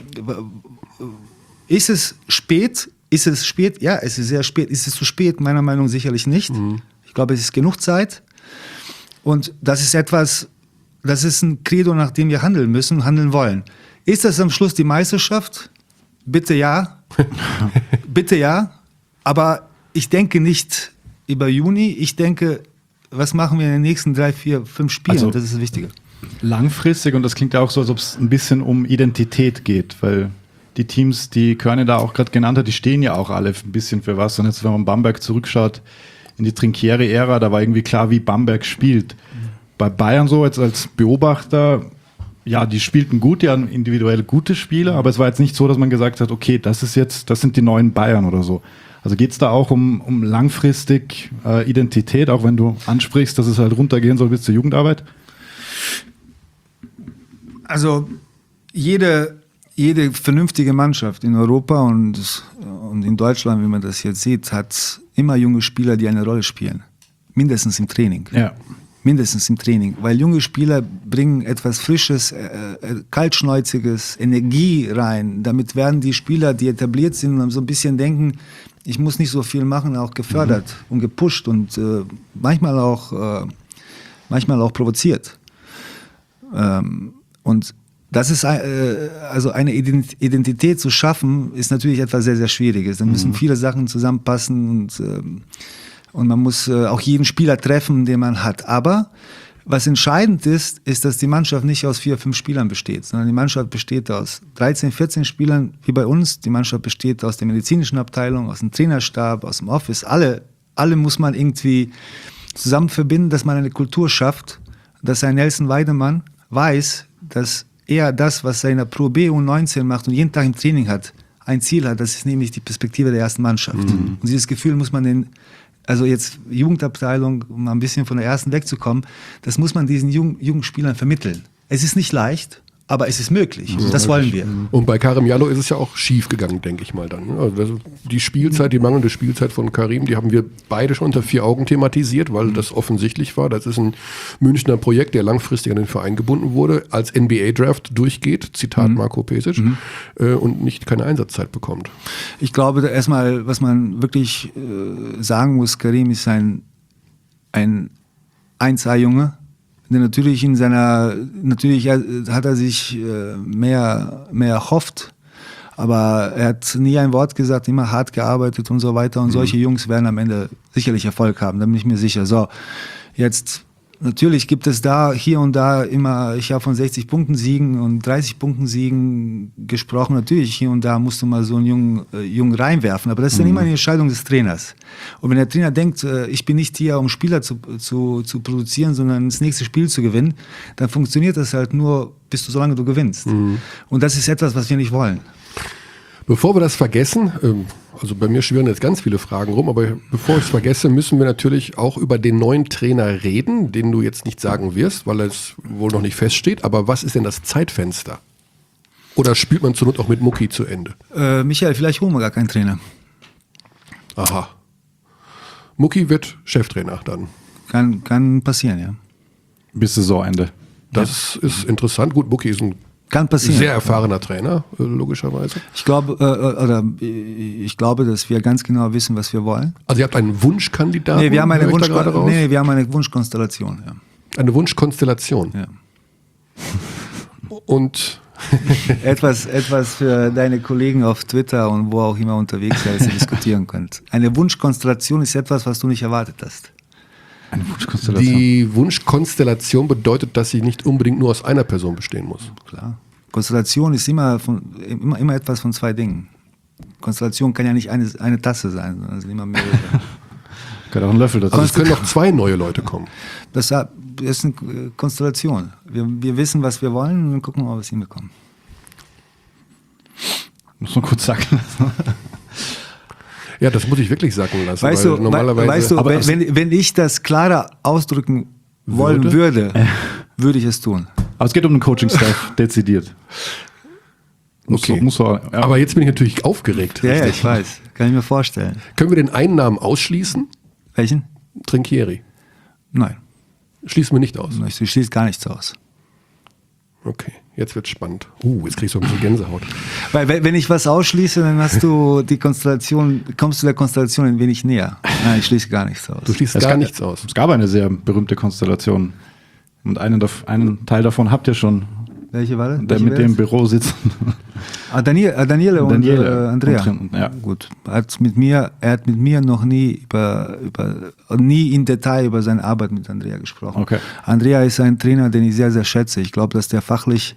ist es spät? Ist es spät? Ja, es ist sehr spät. Ist es zu spät? Meiner Meinung nach sicherlich nicht. Ich glaube, es ist genug Zeit. Und das ist etwas, das ist ein Credo, nach dem wir handeln müssen, handeln wollen. Ist das am Schluss die Meisterschaft? Bitte ja. Bitte ja. Aber ich denke nicht über Juni. Ich denke, was machen wir in den nächsten 3, 4, 5 Spielen? Also, das ist das Wichtige. Langfristig, und das klingt ja auch so, als ob es ein bisschen um Identität geht, weil die Teams, die Körne da auch gerade genannt hat, die stehen ja auch alle ein bisschen für was. Und jetzt, wenn man Bamberg zurückschaut, in die Trinchieri-Ära, da war irgendwie klar, wie Bamberg spielt. Bei Bayern so, jetzt als Beobachter, ja, die spielten gut, die hatten individuell gute Spieler, aber es war jetzt nicht so, dass man gesagt hat, okay, das sind die neuen Bayern oder so. Also geht es da auch um langfristig Identität, auch wenn du ansprichst, dass es halt runtergehen soll bis zur Jugendarbeit? Also jede vernünftige Mannschaft in Europa und in Deutschland, wie man das jetzt sieht, hat immer junge Spieler, die eine Rolle spielen. Mindestens im Training. Ja. Mindestens im Training. Weil junge Spieler bringen etwas Frisches, Kaltschnäuziges, Energie rein. Damit werden die Spieler, die etabliert sind und so ein bisschen denken, ich muss nicht so viel machen, auch gefördert und gepusht und manchmal auch provoziert. Und das ist also eine Identität zu schaffen, ist natürlich etwas sehr, sehr Schwieriges. Da müssen viele Sachen zusammenpassen und man muss auch jeden Spieler treffen, den man hat. Aber was entscheidend ist, dass die Mannschaft nicht aus 4, 5 Spielern besteht, sondern die Mannschaft besteht aus 13, 14 Spielern, wie bei uns. Die Mannschaft besteht aus der medizinischen Abteilung, aus dem Trainerstab, aus dem Office. Alle muss man irgendwie zusammen verbinden, dass man eine Kultur schafft, dass ein Nelson Weidemann weiß, dass er das, was er in der Pro B U19 macht und jeden Tag im Training hat, ein Ziel hat, das ist nämlich die Perspektive der ersten Mannschaft. Und dieses Gefühl muss man also jetzt Jugendabteilung, um mal ein bisschen von der ersten wegzukommen, das muss man diesen jungen Spielern vermitteln. Es ist nicht leicht, aber es ist möglich. Das wollen wir. Und bei Karim Jallow ist es ja auch schief gegangen, denke ich mal dann. Also die Spielzeit, die mangelnde Spielzeit von Karim, die haben wir beide schon unter 4 Augen thematisiert, weil das offensichtlich war. Das ist ein Münchner Projekt, der langfristig an den Verein gebunden wurde, als NBA-Draft durchgeht, Zitat Marco Pesic, und nicht keine Einsatzzeit bekommt. Ich glaube, erstmal, was man wirklich sagen muss, Karim ist ein 1A-Junge, der natürlich hat er sich mehr erhofft, aber er hat nie ein Wort gesagt, immer hart gearbeitet und so weiter. Und solche Jungs werden am Ende sicherlich Erfolg haben, da bin ich mir sicher. So, jetzt natürlich gibt es da hier und da immer, ich habe von 60 Punkten Siegen und 30 Punkten Siegen gesprochen. Natürlich, hier und da musst du mal so einen Jungen reinwerfen, aber das ist dann immer eine Entscheidung des Trainers. Und wenn der Trainer denkt, ich bin nicht hier, um Spieler zu produzieren, sondern das nächste Spiel zu gewinnen, dann funktioniert das halt nur, solange du gewinnst. Und das ist etwas, was wir nicht wollen. Bevor wir das vergessen, also bei mir schwirren jetzt ganz viele Fragen rum, aber bevor ich es vergesse, müssen wir natürlich auch über den neuen Trainer reden, den du jetzt nicht sagen wirst, weil es wohl noch nicht feststeht. Aber was ist denn das Zeitfenster? Oder spielt man zur Not auch mit Mucki zu Ende? Michael, vielleicht holen wir gar keinen Trainer. Aha. Mucki wird Cheftrainer dann. Kann passieren, ja. Bis Saisonende. Das ist interessant. Gut, Mucki ist ein Kann passieren. sehr erfahrener Trainer, logischerweise. Ich glaube, dass wir ganz genau wissen, was wir wollen. Also ihr habt einen Wunschkandidaten? Nee, wir haben eine wir haben eine Wunschkonstellation. Ja. Eine Wunschkonstellation? Ja. Und etwas für deine Kollegen auf Twitter und wo auch immer unterwegs seid, dass ihr diskutieren könnt. Eine Wunschkonstellation ist etwas, was du nicht erwartet hast. Eine Wunschkonstellation. Die Wunschkonstellation bedeutet, dass sie nicht unbedingt nur aus einer Person bestehen muss. Klar. Konstellation ist immer etwas von 2 Dingen. Konstellation kann ja nicht eine Tasse sein, sondern es sind immer mehrere. Kann auch ein Löffel dazu. Also es können noch 2 neue Leute kommen. Das ist eine Konstellation. Wir wissen, was wir wollen und dann gucken wir mal, was wir hinbekommen. Muss man kurz sagen lassen. Ja, das muss ich wirklich sacken lassen. Weißt du, aber wenn ich das klarer ausdrücken wollen würde ich es tun. Aber es geht um den Coaching-Staff, dezidiert. Okay. Ja. Aber jetzt bin ich natürlich aufgeregt. Ja, ich weiß. Kann ich mir vorstellen. Können wir den einen Namen ausschließen? Welchen? Trinkieri. Nein. Schließen wir nicht aus. Ich schließe gar nichts aus. Okay, jetzt wird's spannend. Jetzt kriegst du ein bisschen Gänsehaut. Weil wenn ich was ausschließe, dann kommst du der Konstellation ein wenig näher. Nein, ich schließe gar nichts aus. Du schließt gar nichts aus. Es gab eine sehr berühmte Konstellation. Und einen Teil davon habt ihr schon. Welche war das? Der mit dem Büro sitzt. Daniele und Andrea. Ja. Gut. Er hat mit mir noch nie nie in Detail über seine Arbeit mit Andrea gesprochen. Okay. Andrea ist ein Trainer, den ich sehr, sehr schätze. Ich glaube, dass der fachlich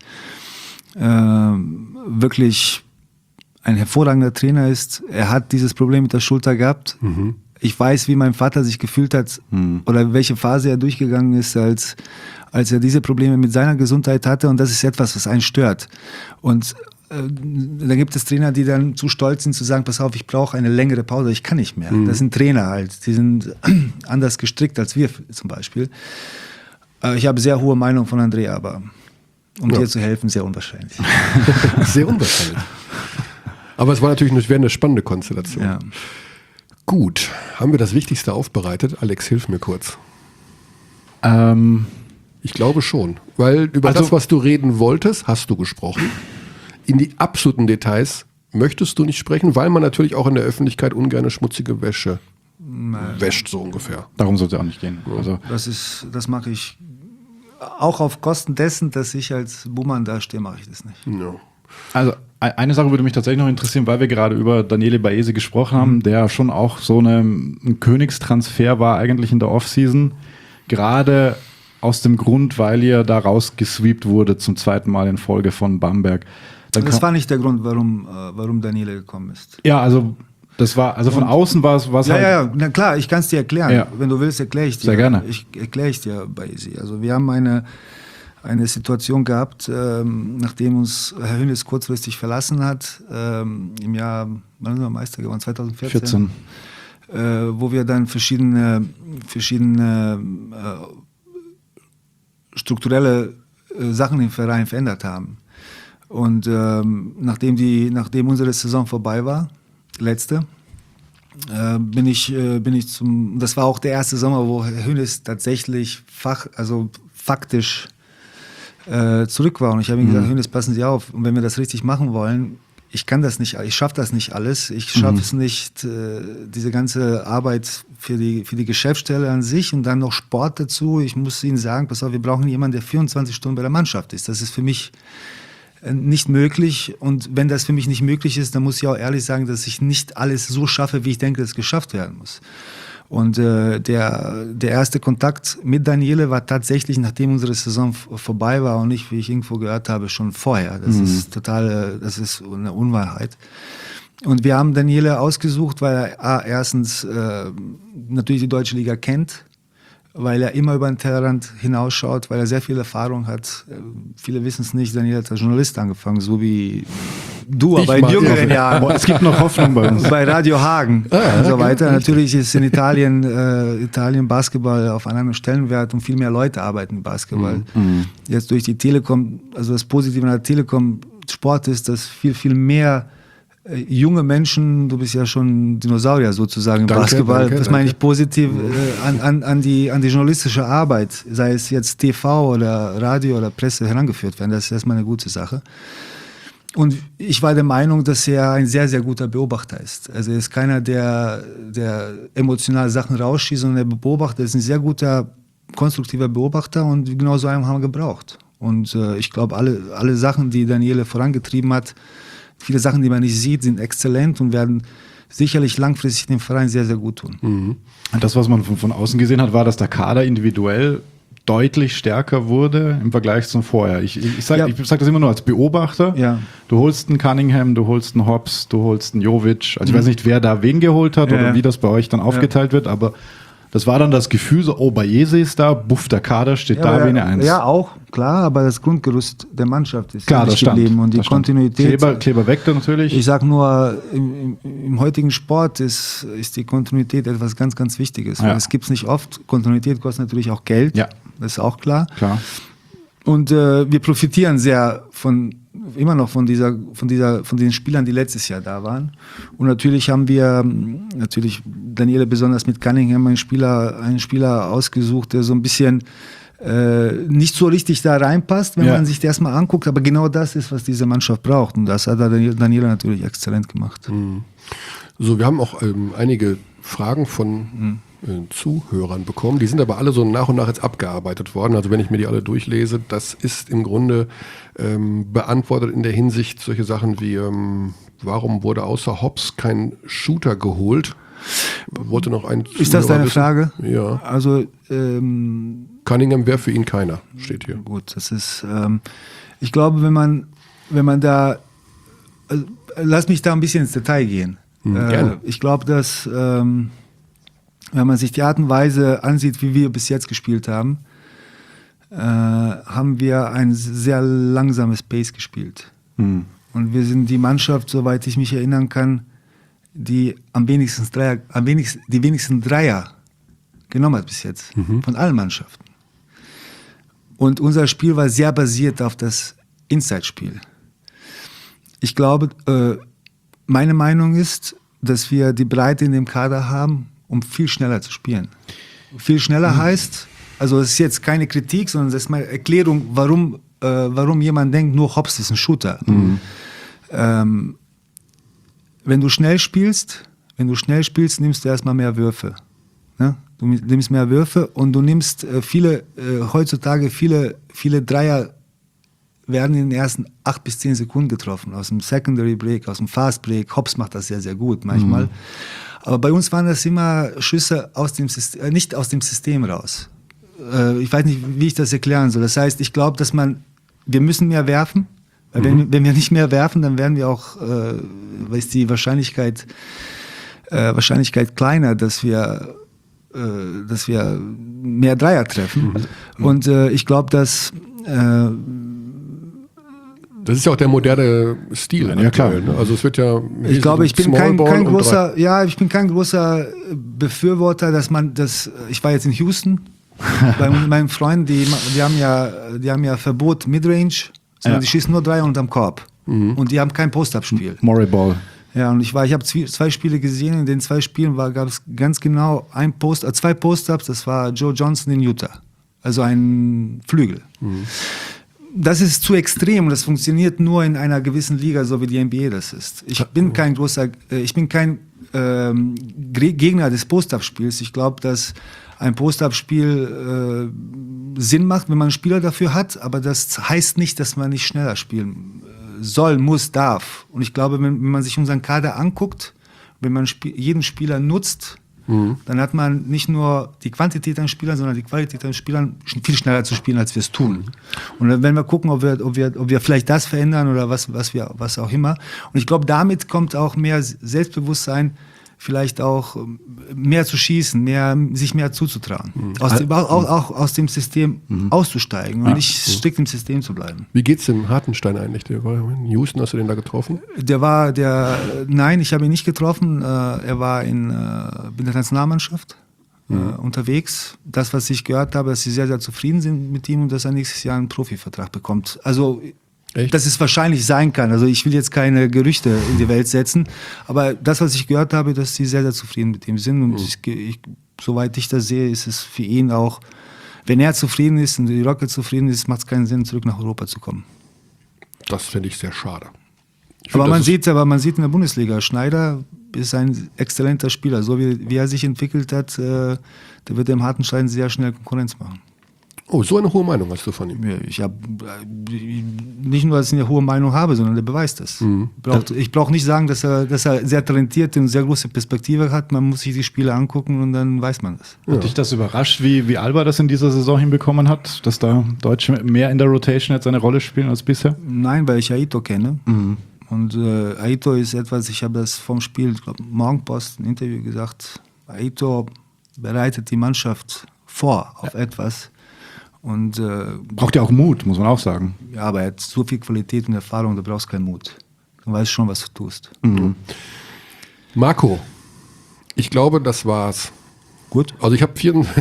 wirklich ein hervorragender Trainer ist. Er hat dieses Problem mit der Schulter gehabt. Ich weiß, wie mein Vater sich gefühlt hat oder welche Phase er durchgegangen ist, als er diese Probleme mit seiner Gesundheit hatte. Und das ist etwas, was einen stört. Und da gibt es Trainer, die dann zu stolz sind, zu sagen, pass auf, ich brauche eine längere Pause, ich kann nicht mehr. Das sind Trainer halt, die sind anders gestrickt als wir zum Beispiel. Ich habe sehr hohe Meinung von Andrea, aber dir zu helfen, sehr unwahrscheinlich. Sehr unwahrscheinlich. Aber es war natürlich eine spannende Konstellation. Ja. Gut, haben wir das Wichtigste aufbereitet? Alex, hilf mir kurz. Ich glaube schon, weil über das, was du reden wolltest, hast du gesprochen. In die absoluten Details möchtest du nicht sprechen, weil man natürlich auch in der Öffentlichkeit ungerne schmutzige Wäsche wäscht, so ungefähr. Darum sollte es auch nicht gehen. Also Das mache ich auch auf Kosten dessen, dass ich als Buhmann dastehe, mache ich das nicht. Ja. Also eine Sache würde mich tatsächlich noch interessieren, weil wir gerade über Daniele Baese gesprochen haben, der schon auch so ein Königstransfer war eigentlich in der Offseason. Gerade aus dem Grund, weil ihr da rausgesweept wurde zum 2. Mal in Folge von Bamberg. Das war nicht der Grund, warum Daniele gekommen ist. Ja, also das war, also von außen war es halt... Ja, na klar, ich kann es dir erklären. Ja. Wenn du willst, erkläre ich dir. Sehr gerne. Ich erkläre es dir, Baese. Also wir haben eine Situation gehabt, nachdem uns Herr Hönes kurzfristig verlassen hat, im Jahr, wann sind wir Meister geworden? 2014. Wo wir dann verschiedene strukturelle Sachen im Verein verändert haben. Und nachdem unsere Saison vorbei war, letzte, bin ich das war auch der erste Sommer, wo Herr Hoeneß tatsächlich faktisch zurück war. Und ich habe ihm gesagt, Hoeneß, passen Sie auf, und wenn wir das richtig machen wollen, ich schaffe das nicht alles. Ich schaffe es nicht, diese ganze Arbeit für die Geschäftsstelle an sich und dann noch Sport dazu. Ich muss Ihnen sagen, pass auf, wir brauchen jemanden, der 24 Stunden bei der Mannschaft ist. Das ist für mich nicht möglich. Und wenn das für mich nicht möglich ist, dann muss ich auch ehrlich sagen, dass ich nicht alles so schaffe, wie ich denke, dass es geschafft werden muss. Und der erste Kontakt mit Daniele war tatsächlich, nachdem unsere Saison vorbei war und nicht, wie ich irgendwo gehört habe, schon vorher. Das ist eine Unwahrheit. Und wir haben Daniele ausgesucht, weil er erstens natürlich die deutsche Liga kennt, weil er immer über den Tellerrand hinausschaut, weil er sehr viel Erfahrung hat. Viele wissen es nicht, Daniele hat als Journalist angefangen, so wie du, aber in jüngeren Jahren. Es gibt noch Hoffnung bei uns. Bei Radio Hagen und so weiter. Natürlich ist in Italien Basketball auf einem anderen Stellenwert und viel mehr Leute arbeiten im Basketball. Jetzt durch die Telekom, also das Positive an der Telekom Sport ist, dass viel, viel mehr junge Menschen, du bist ja schon Dinosaurier sozusagen im Basketball, das meine ich positiv, an die journalistische Arbeit, sei es jetzt TV oder Radio oder Presse, herangeführt werden. Das ist erstmal eine gute Sache. Und ich war der Meinung, dass er ein sehr, sehr guter Beobachter ist. Also er ist keiner, der emotional Sachen rausschießt, sondern der beobachtet. Er ist ein sehr guter, konstruktiver Beobachter und genau so einen haben wir gebraucht. Und ich glaube, alle Sachen, die Daniele vorangetrieben hat, viele Sachen, die man nicht sieht, sind exzellent und werden sicherlich langfristig dem Verein sehr, sehr gut tun. Und das, was man von außen gesehen hat, war, dass der Kader individuell deutlich stärker wurde im Vergleich zum vorher. Ich sage das immer nur als Beobachter. Ja. Du holst einen Cunningham, du holst einen Hobbs, du holst einen Jovic. Also ich weiß nicht, wer da wen geholt hat oder wie das bei euch dann aufgeteilt wird, aber das war dann das Gefühl so, bei Jese ist da, buff, der Kader steht da wie eine Eins. Ja, auch, klar, aber das Grundgerüst der Mannschaft ist klar, das geblieben. Und die Kontinuität. Kleber weg natürlich. Ich sag nur, im heutigen Sport ist die Kontinuität etwas ganz, ganz Wichtiges. Ja. Es gibt es nicht oft. Kontinuität kostet natürlich auch Geld. Ja. Das ist auch klar. Und wir profitieren sehr immer noch von den Spielern, die letztes Jahr da waren. Und natürlich haben wir Daniele besonders mit Cunningham einen Spieler ausgesucht, der so ein bisschen nicht so richtig da reinpasst, wenn man sich das mal anguckt. Aber genau das ist, was diese Mannschaft braucht. Und das hat Daniele natürlich exzellent gemacht. So, wir haben auch einige Fragen von Zuhörern bekommen. Die sind aber alle so nach und nach jetzt abgearbeitet worden. Also wenn ich mir die alle durchlese, das ist im Grunde beantwortet in der Hinsicht solche Sachen wie, warum wurde außer Hobbs kein Shooter geholt? Wollte noch ein Ist das deine Frage? Ja. Also Cunningham wäre für ihn keiner, steht hier. Gut, das ist, ich glaube, wenn man da, lass mich da ein bisschen ins Detail gehen. Gerne. Ich glaube, dass wenn man sich die Art und Weise ansieht, wie wir bis jetzt gespielt haben, haben wir ein sehr langsames Pace gespielt. Und wir sind die Mannschaft, soweit ich mich erinnern kann, die die wenigsten Dreier genommen hat bis jetzt, von allen Mannschaften. Und unser Spiel war sehr basiert auf das Inside-Spiel. Ich glaube, meine Meinung ist, dass wir die Breite in dem Kader haben, um viel schneller zu spielen. Viel schneller heißt, also es ist jetzt keine Kritik, sondern das ist meine Erklärung, warum jemand denkt, nur Hobbs ist ein Shooter. Wenn du schnell spielst, nimmst du erstmal mehr Würfe. Ne? Du nimmst mehr Würfe und du nimmst heutzutage viele Dreier werden in den ersten 8 bis 10 Sekunden getroffen, aus dem Secondary Break, aus dem Fast Break. Hobbs macht das sehr, sehr gut manchmal. Aber bei uns waren das immer Schüsse nicht aus dem System raus. Ich weiß nicht, wie ich das erklären soll. Das heißt, ich glaube, wir müssen mehr werfen. Weil wenn wir nicht mehr werfen, dann werden wir auch, ist die Wahrscheinlichkeit kleiner, dass wir mehr Dreier treffen. Und ich glaube, dass das ist ja auch der moderne Stil. Ja, klar. Ne? Also es wird ja. Ich glaube, ich bin kein großer Befürworter, ich war jetzt in Houston bei meinen Freunden, die haben ja Verbot Midrange sondern die schießen nur Dreier unterm Korb. Und die haben kein Post-Up-Spiel. Murray Ball. Ja, und ich habe 2 Spiele gesehen, in den 2 Spielen gab es ganz genau 2 Post-Ups, das war Joe Johnson in Utah. Also ein Flügel. Das ist zu extrem und das funktioniert nur in einer gewissen Liga, so wie die NBA das ist. Ich bin kein Gegner des Post-Up-Spiels. Ich glaube, dass ein Post-Up-Spiel Sinn macht, wenn man einen Spieler dafür hat, aber das heißt nicht, dass man nicht schneller spielen soll, muss, darf. Und ich glaube, wenn man sich unseren Kader anguckt, wenn man jeden Spieler nutzt, dann hat man nicht nur die Quantität an Spielern, sondern die Qualität an Spielern, viel schneller zu spielen, als wir es tun. Und wenn wir gucken, ob wir vielleicht das verändern oder was auch immer. Und ich glaube, damit kommt auch mehr Selbstbewusstsein, vielleicht auch mehr zu schießen, sich mehr zuzutrauen. Auch aus dem System auszusteigen und nicht strikt im System zu bleiben. Wie geht's dem Hartenstein eigentlich? Der war in Houston, hast du den da getroffen? Nein, ich habe ihn nicht getroffen. Er war in der Nationalmannschaft unterwegs. Das, was ich gehört habe, dass sie sehr, sehr zufrieden sind mit ihm und dass er nächstes Jahr einen Profivertrag bekommt. Also echt? Dass es wahrscheinlich sein kann. Also ich will jetzt keine Gerüchte in die Welt setzen, aber das, was ich gehört habe, dass sie sehr, sehr zufrieden mit ihm sind. Und soweit ich das sehe, ist es für ihn auch, wenn er zufrieden ist und die Rockets zufrieden ist, macht es keinen Sinn, zurück nach Europa zu kommen. Das finde ich sehr schade. Aber man sieht in der Bundesliga, Schneider ist ein exzellenter Spieler. So wie er sich entwickelt hat, der wird dem Hartenstein sehr schnell Konkurrenz machen. Oh, so eine hohe Meinung hast du von ihm? Ich habe nicht nur, dass ich eine hohe Meinung habe, sondern der beweist das. Ich brauche nicht sagen, dass er sehr talentiert und sehr große Perspektive hat. Man muss sich die Spiele angucken und dann weiß man das. Hat dich das überrascht, wie Alba das in dieser Saison hinbekommen hat, dass da Deutsche mehr in der Rotation jetzt eine Rolle spielen als bisher? Nein, weil ich Aito kenne. Und Aito ist etwas, ich habe das vom Spiel, ich glaube, Morgenpost, ein Interview gesagt, Aito bereitet die Mannschaft vor auf etwas. Und braucht ja auch Mut, muss man auch sagen. Ja, aber er hat so viel Qualität und Erfahrung, du brauchst keinen Mut. Du weißt schon, was du tust. Marco, ich glaube, das war's. Gut. Also ich habe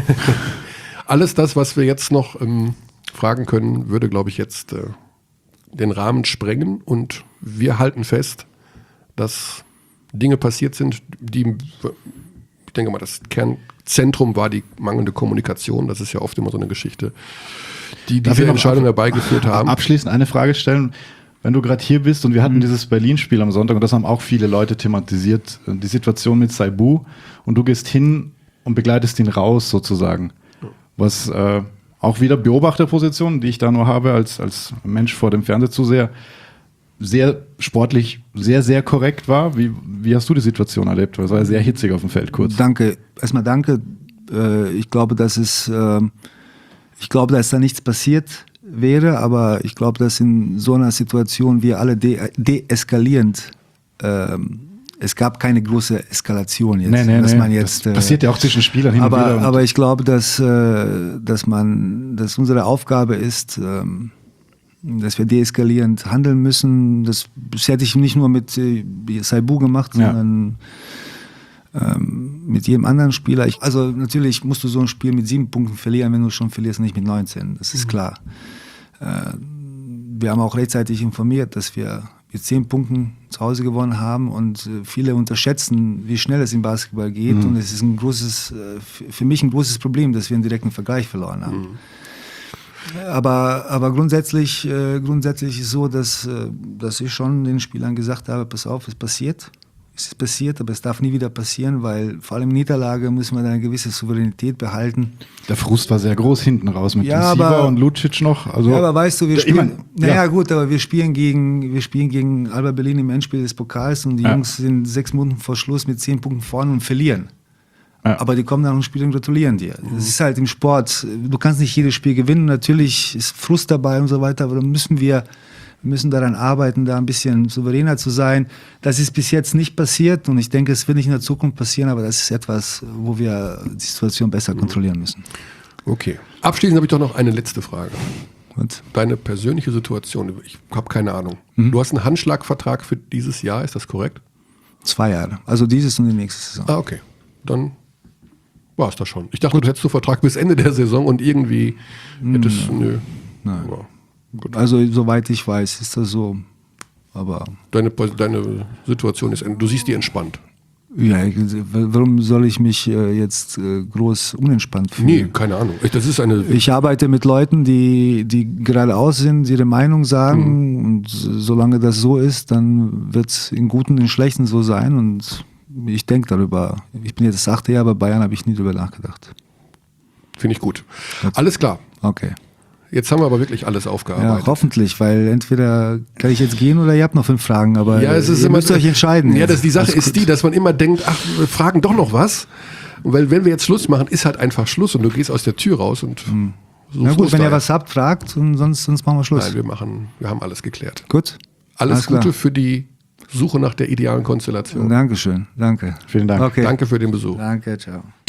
alles das, was wir jetzt noch fragen können, würde, glaube ich, jetzt den Rahmen sprengen. Und wir halten fest, dass Dinge passiert sind, die, ich denke mal, das Kernzentrum war die mangelnde Kommunikation. Das ist ja oft immer so eine Geschichte, die diese Entscheidung herbeigeführt haben. Abschließend eine Frage stellen. Wenn du gerade hier bist und wir hatten dieses Berlin-Spiel am Sonntag und das haben auch viele Leute thematisiert, die Situation mit Saibu und du gehst hin und begleitest ihn raus sozusagen. Was auch wieder Beobachterposition, die ich da nur habe als Mensch vor dem Fernsehzuseher, sehr sportlich, sehr, sehr korrekt war. Wie hast du die Situation erlebt? Weil es war ja sehr hitzig auf dem Feld kurz. Danke. Erstmal danke. Ich glaube, dass da nichts passiert wäre, aber ich glaube, dass in so einer Situation wir alle deeskalierend, es gab keine große Eskalation jetzt. Das passiert ja auch zwischen Spielern hin und wieder. Aber ich glaube, dass unsere Aufgabe ist, dass wir deeskalierend handeln müssen. Das hätte ich nicht nur mit Saibu gemacht, sondern mit jedem anderen Spieler. Also natürlich musst du so ein Spiel mit 7 Punkten verlieren, wenn du schon verlierst, nicht mit 19. Das ist klar. Wir haben auch rechtzeitig informiert, dass wir mit 10 Punkten zu Hause gewonnen haben und viele unterschätzen, wie schnell es im Basketball geht. Und es ist für mich ein großes Problem, dass wir einen direkten Vergleich verloren haben. Aber grundsätzlich ist so, dass ich schon den Spielern gesagt habe, pass auf, es passiert. Es ist passiert, aber es darf nie wieder passieren, weil vor allem in Niederlage müssen wir eine gewisse Souveränität behalten. Der Frust war sehr groß hinten raus mit Siva und Lucic noch. Also, ja, aber weißt du, wir spielen gegen Alba Berlin im Endspiel des Pokals und die Jungs sind 6 Minuten vor Schluss mit 10 Punkten vorne und verlieren. Ja. Aber die kommen nach dem Spiel und gratulieren dir. Das ist halt im Sport, du kannst nicht jedes Spiel gewinnen, natürlich ist Frust dabei und so weiter, aber dann wir müssen daran arbeiten, da ein bisschen souveräner zu sein. Das ist bis jetzt nicht passiert und ich denke, es wird nicht in der Zukunft passieren, aber das ist etwas, wo wir die Situation besser kontrollieren müssen. Okay. Abschließend habe ich doch noch eine letzte Frage. Und? Deine persönliche Situation, ich habe keine Ahnung. Du hast einen Handschlagvertrag für dieses Jahr, ist das korrekt? 2 Jahre, also dieses und die nächste Saison. Ah, okay. Dann war es das schon. Ich dachte, du hättest so Vertrag bis Ende der Saison und irgendwie hättest Nein. Ja. Also soweit ich weiß, ist das so. Aber Deine Situation ist, du siehst die entspannt. ja, warum soll ich mich jetzt groß unentspannt fühlen? Nee, keine Ahnung. Das ist Ich arbeite mit Leuten, die geradeaus sind, ihre Meinung sagen und solange das so ist, dann wird es in Guten und in Schlechten so sein und ich denke darüber. Ich bin jetzt das 8. Jahr bei Bayern, habe ich nie darüber nachgedacht. Finde ich gut. Alles klar. Okay. Jetzt haben wir aber wirklich alles aufgearbeitet. Ja, hoffentlich, weil entweder kann ich jetzt gehen oder ihr habt noch 5 Fragen, aber Ja, es ist ihr immer, müsst euch entscheiden. Ja, jetzt. die Sache ist die, dass man immer denkt, ach, wir fragen doch noch was. Und weil wenn wir jetzt Schluss machen, ist halt einfach Schluss und du gehst aus der Tür raus und Na gut, wenn ihr was habt, fragt und sonst machen wir Schluss. Nein, wir haben alles geklärt. Gut. Alles Gute klar. für die Suche nach der idealen Konstellation. Dankeschön, danke. Vielen Dank. Okay. Danke für den Besuch. Danke, ciao.